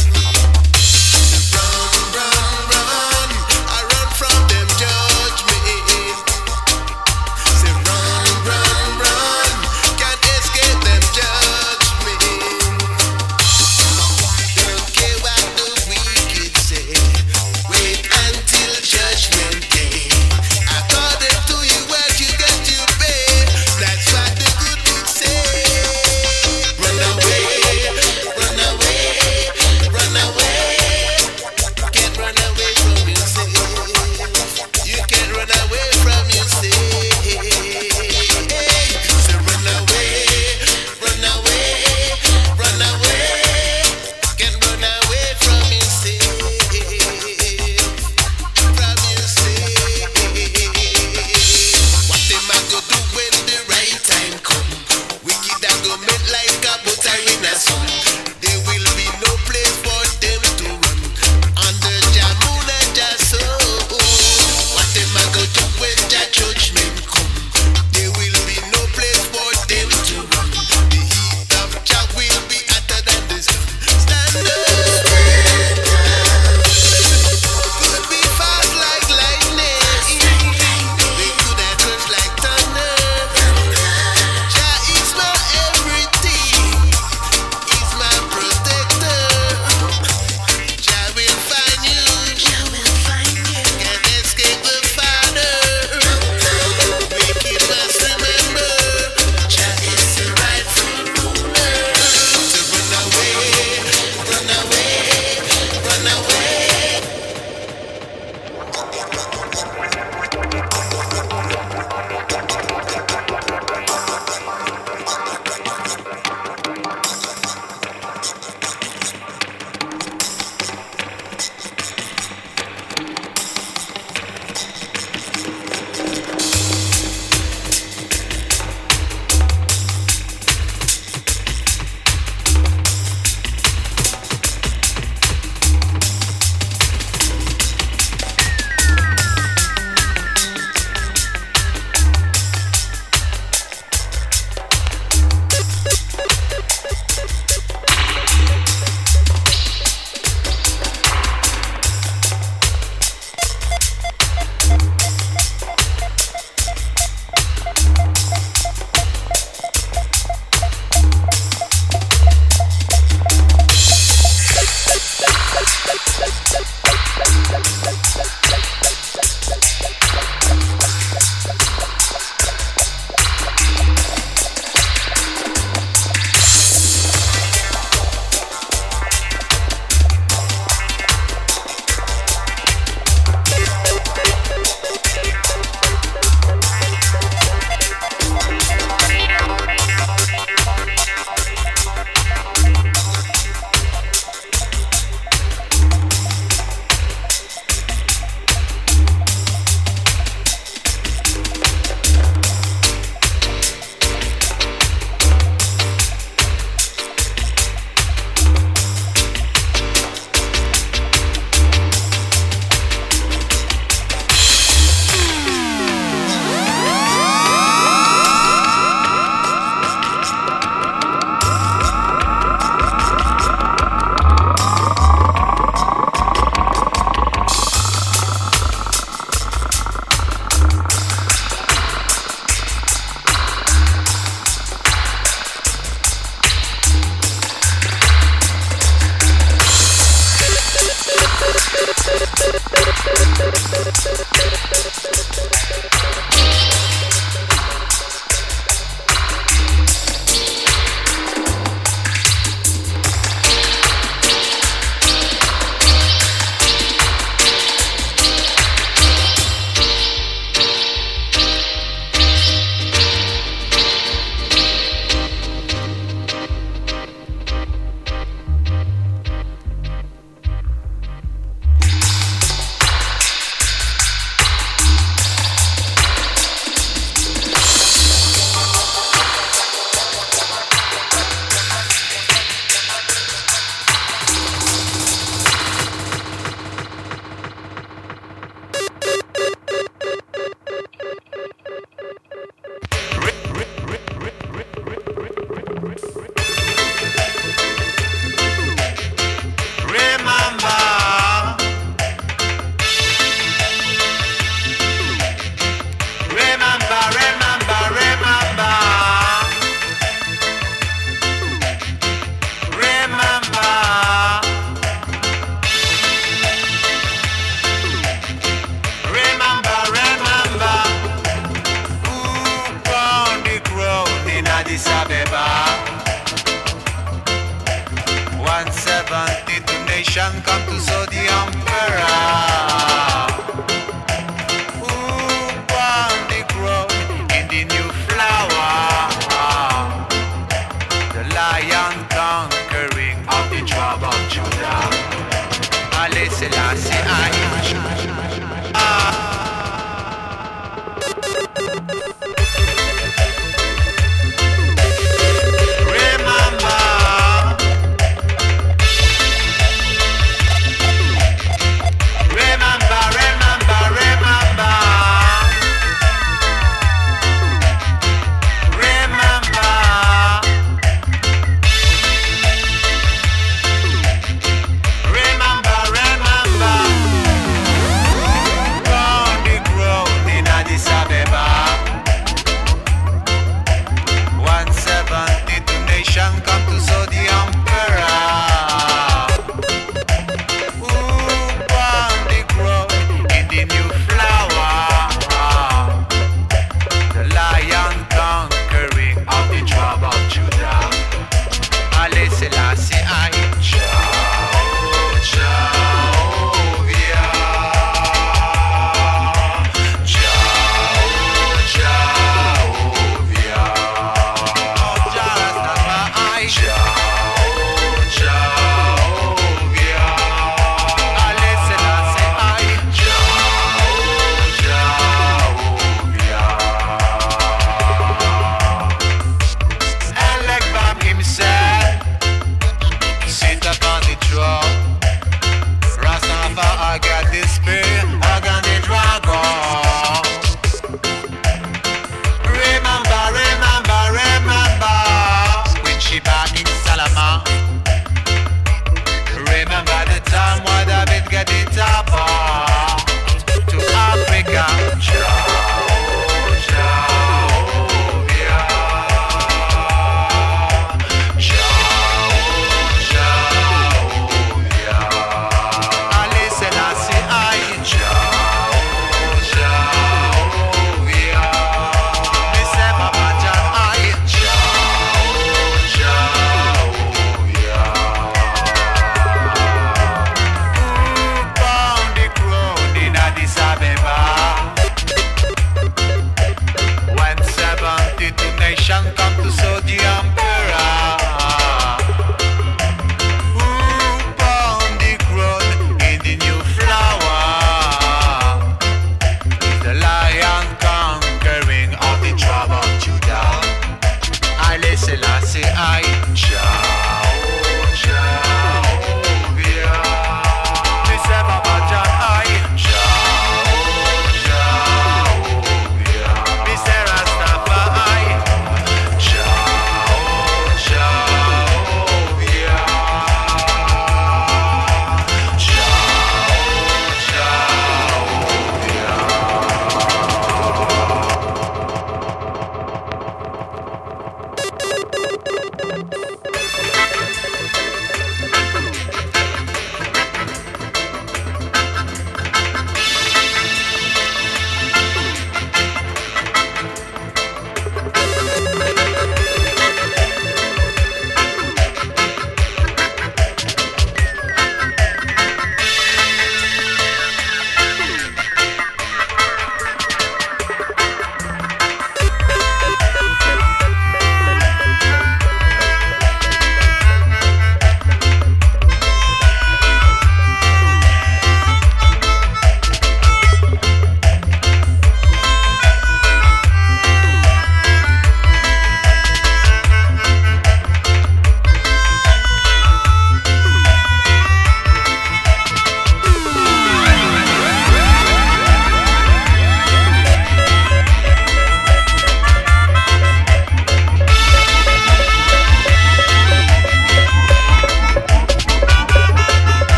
Run, run, run, I run from them judgment. Say run, run, run, can't escape them judgment. Don't care what the wicked say, wait until judgment day. According to you what you got to pay, that's what the good book say. Run away, run away, run away. Can't run away from yourself. You can't run away from yourself. So run away, run away, run away. Can't run away from yourself, from yourself. What am I gonna do when the right time come? Wicked I go make like a butter in a sun. There will be no place for them to run under Jamuna Jaso. What am I gonna do when Jah judgment come? There will be no place for them to run. The heat of Jah will be hotter than the sun. Stand up. Could be fast like lightning. We could have touched like thunder.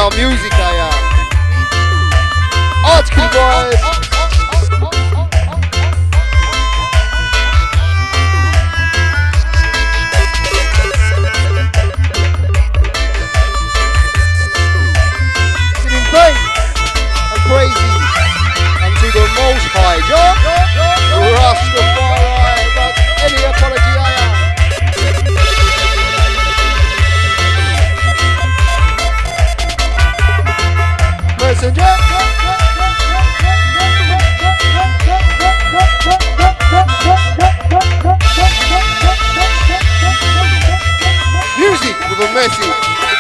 our music, I am. Article vibes. Giving thanks and praises unto the Most High, Jah Rastafari. But any apology, I am. Messenger. Music with a message.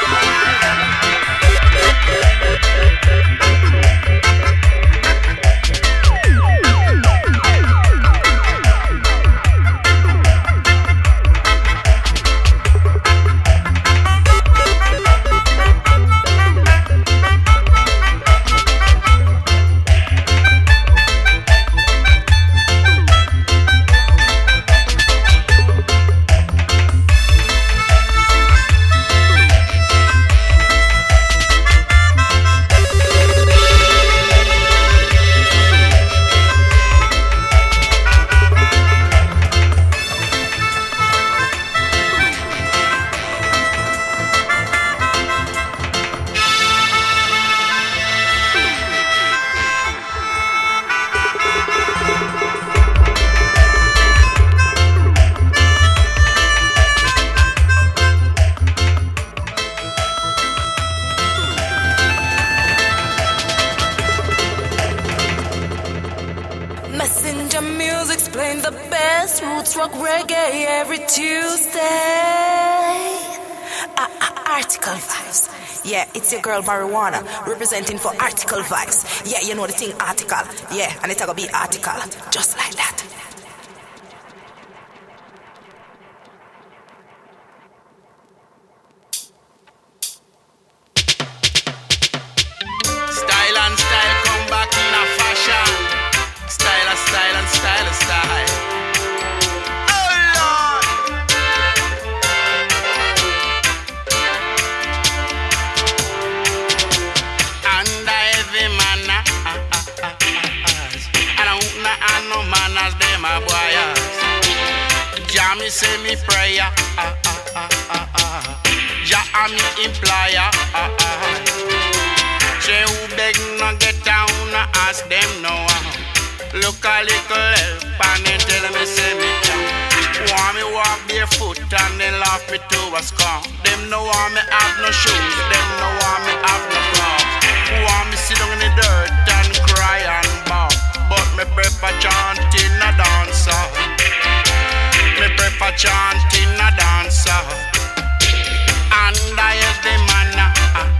Messenger Music's playing the best roots rock reggae every Tuesday. Uh, uh, Article Vibes. Yeah, it's your girl Marijuana representing for Article Vibes. Yeah, you know the thing, Article. Yeah, and it's gonna be Article, just like that. Style and style come back in a fashion. Style and style and style and style. Oh Lord. And every man, uh, uh, uh, uh, uh, I don't know, I know manners, they my boys. Jah me say me prayer, uh, uh, uh, uh, uh. Jah a me employer, uh, uh. Say who beg no get down, no ask them no how. Look a little help and then tell me say me can. Want me walk barefoot and then laugh me to a scar. Them no want me have no shoes, them no want me have no clothes. Want me sit down in the dirt and cry and bawl. But me prefer chanting a dancer. Me prefer chanting a dancer. And I is the man. Uh, uh,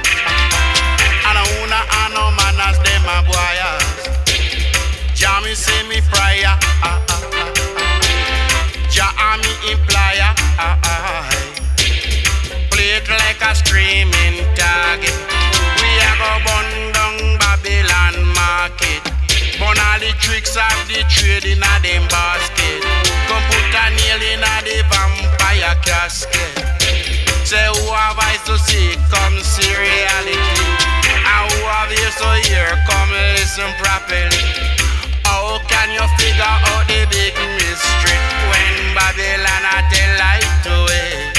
I don't wanna have no manners, them my boys. Jah me say me prayer, ah ah ah ah. Jah a me employer, ah ah. Play it like a screaming target. We a go burn down Babylon market. Burn all the tricks of the trade in a them basket. Come put a nail in a the vampire casket. Say who have eyes to see, come see reality. And who have ears to hear, come listen properly. How can you figure out the big mystery when Babylon a tell light to it?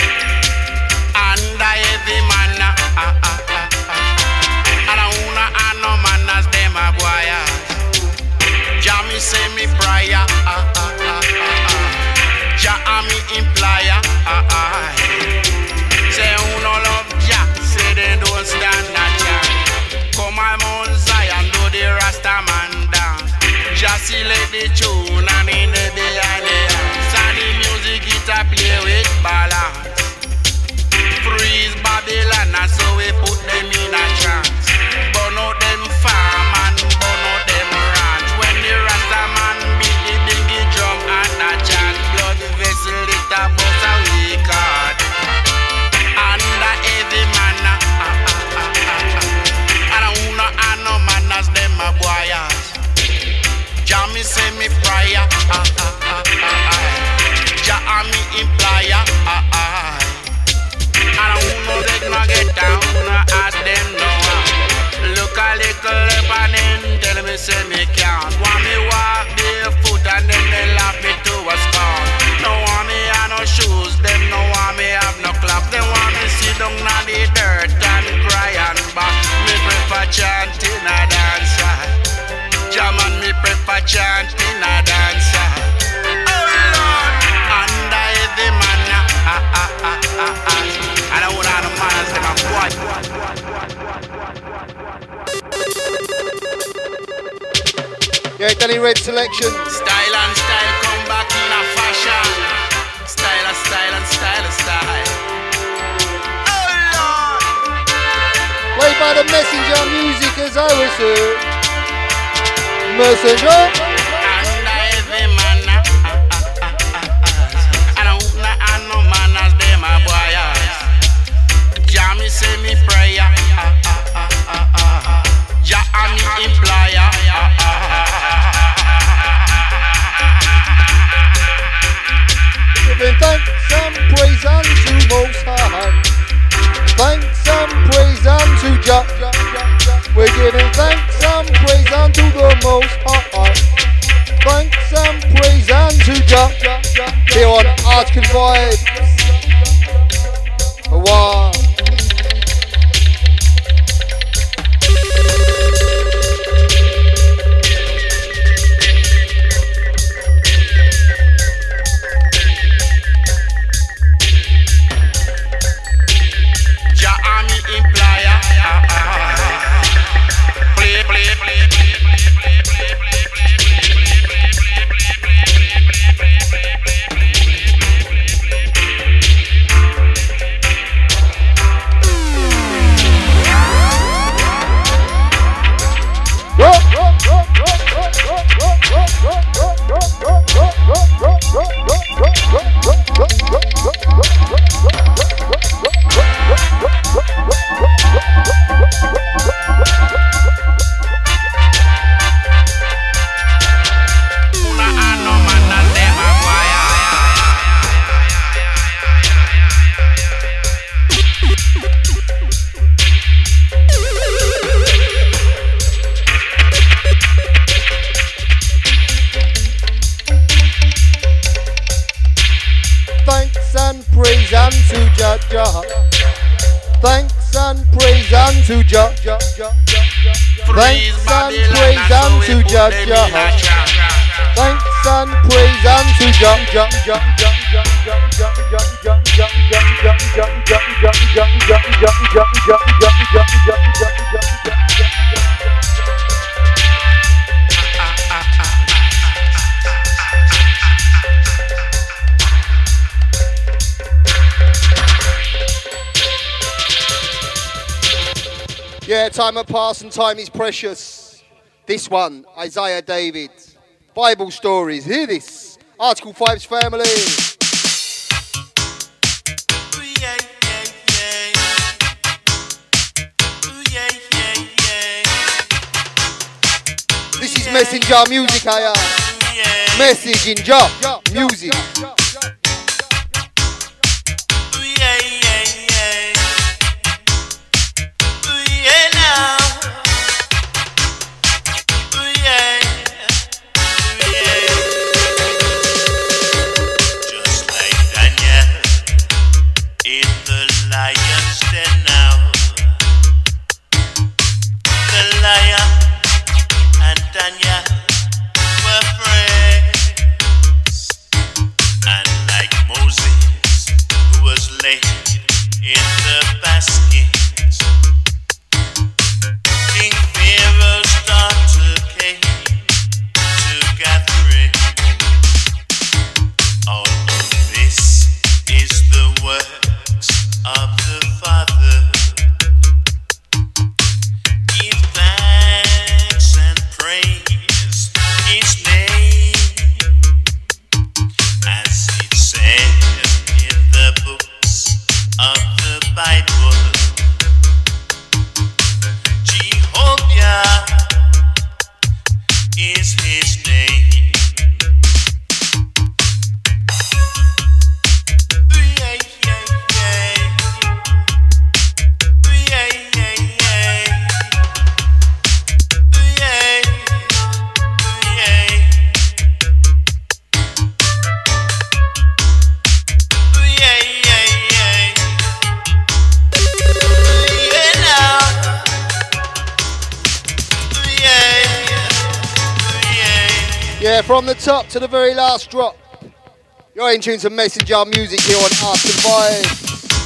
Under every man, ah ah ah ah. I don't wanna have no manners, them a boys. Jah me say me prayer, ah ah ah ah ah. Jah a me employer, ah ah. Say who no love Jah, say they don't stand a chance. Come on Mount Zion, do the Rasta man dance. Just select the tune and in the behind the hands. And the music it a play with balance. Freeze Babylon and so we put them in a trance. Burn out them farm and burn out them ranch. When the Rasta man beat the bingy drum and a chant, blood vessel it a bust a weak heart. Under every man, ah ah ah ah ah. I don't wanna have no manners, them a boys. Jah me say me prayer, chant in a dance. Oh Lord, under every man, ah ah ah ah ah. I don't want all the manners them a boy. Yeah, Danny Red selection. Style and style come back in a fashion. Style and style and style and style. Oh Lord. Played by the Messenger Music as I was here. Messenger. Under every man, ah ah ah ah. I don't know and no manners them a boy. Jah me say me prayer. Ah ah ah ah ah. Jah a me employer. Ah ah ah. Giving thanks and praise unto Most High. Thanks and praise unto Jah. We're giving thanks and praise unto the Most High. Thanks and praise unto Jah. Here on Article Vibes. Wow. Thanks and praise unto Jah. Thanks and praise unto Jah. Thanks and praise unto Yeah, time has passed and time is precious. This one, Isaiah David. Bible stories. Hear this. Article Vibes family. This is Messenger Music, I am. Message in Jah Music. from the top to the very last drop. You're in tune to Messenger Music here on Art and Vibes.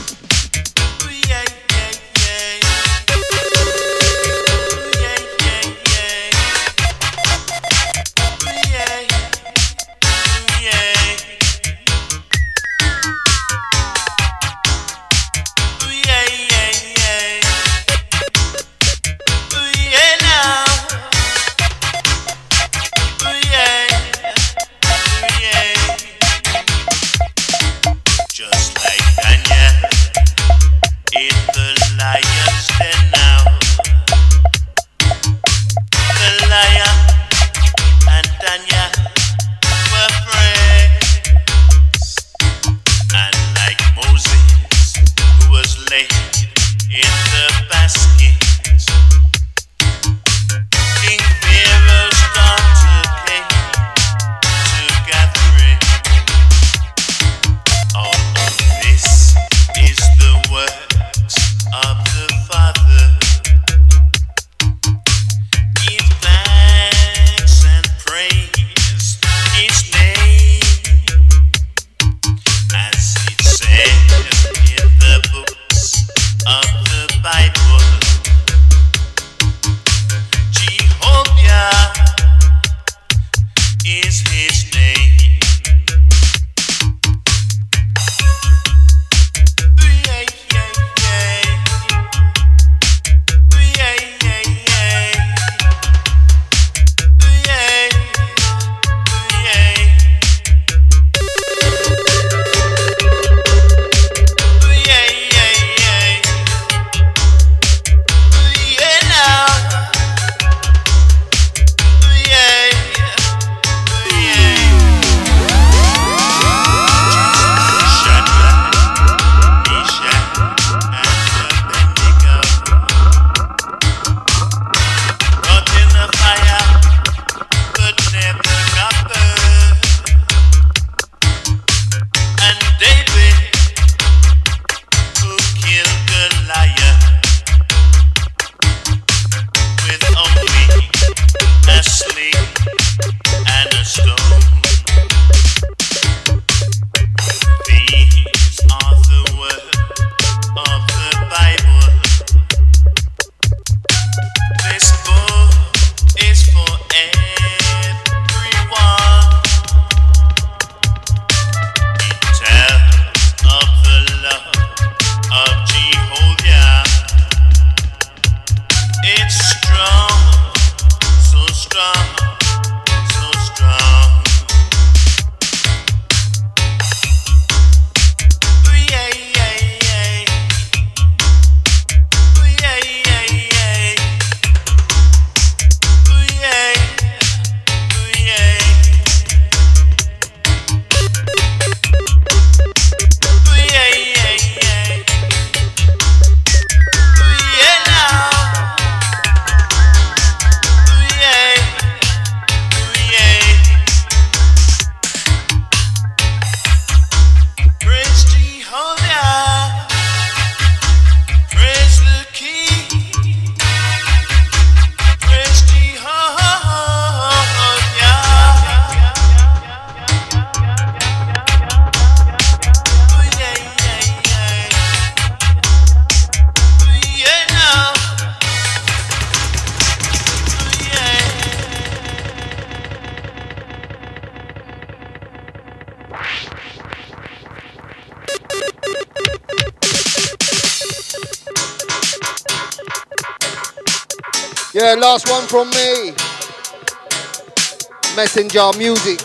Yeah, last one from me. Messenger Music.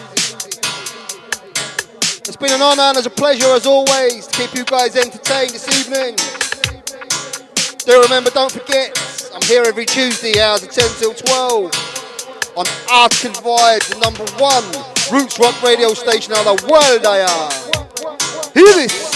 It's been an honour and it's a pleasure as always to keep you guys entertained this evening. Do remember, don't forget, I'm here every Tuesday hours of ten till twelve on Arctic Vibes, the number one roots rock radio station of the world I am. Hear this.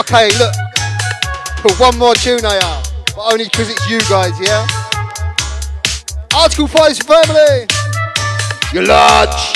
Okay, look. Put one more tune out, but only because it's you guys, yeah? Article five's family. You large.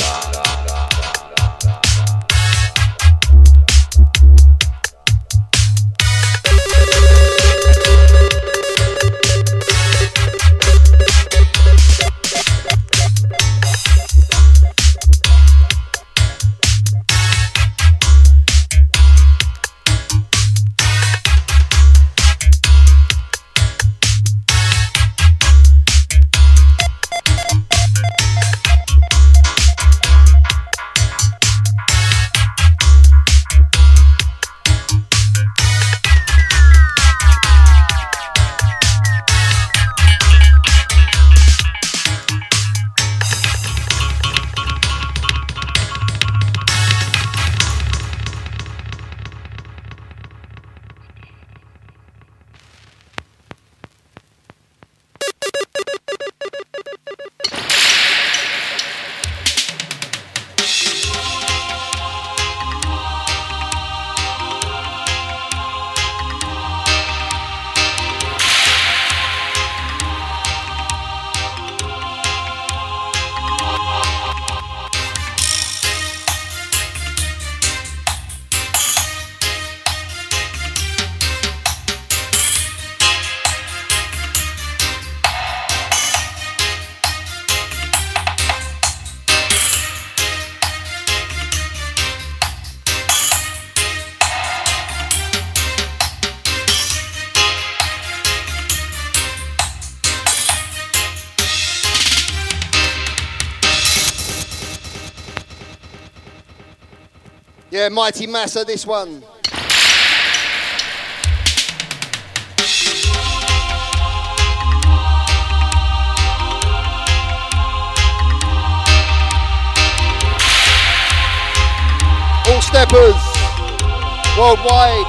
Yeah, Mighty Massa, this one. All steppers, worldwide.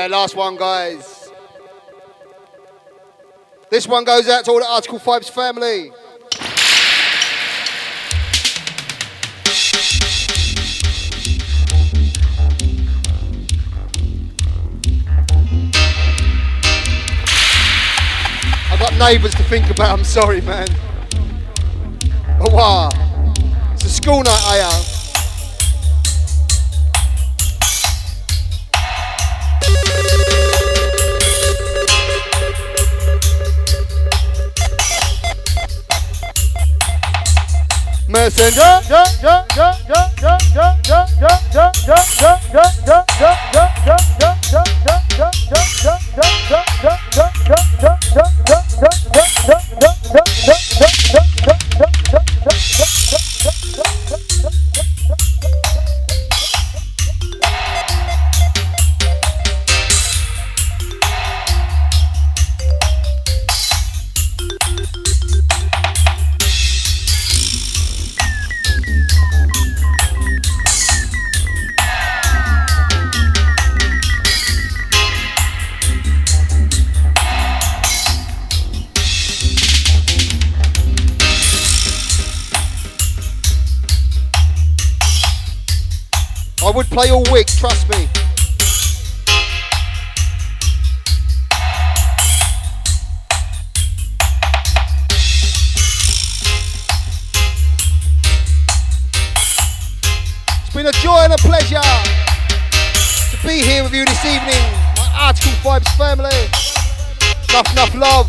Yeah, last one, guys. This one goes out to all the Article Vibes family. I've got neighbours to think about, I'm sorry, man. Oh, wow. It's a school night, I am. Messenger. I would play all week, trust me. It's been a joy and a pleasure to be here with you this evening, my Article Vibes family. Enough, enough love.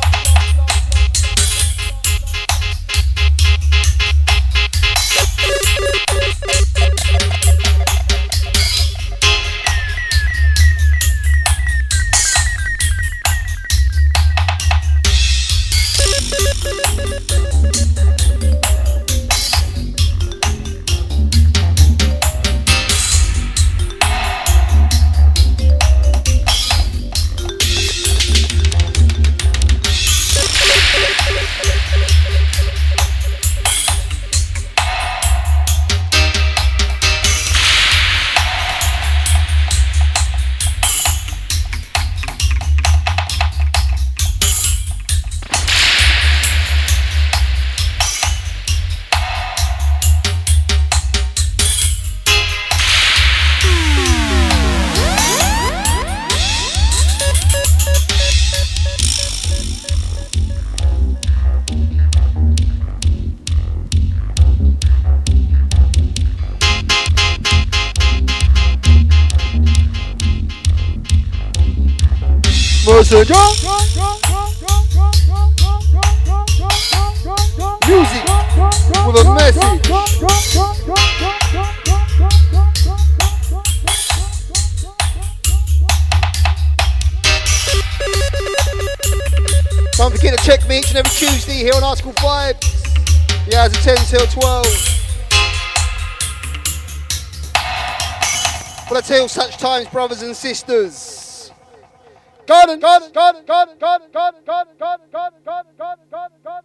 Messenger. Music with a message. Don't forget to check me each and every Tuesday here on Article Vibes. The hours of ten till twelve. But until such times, brothers and sisters. Garden, garden, garden, garden, garden, garden, garden, garden, garden, garden, garden, garden, garden.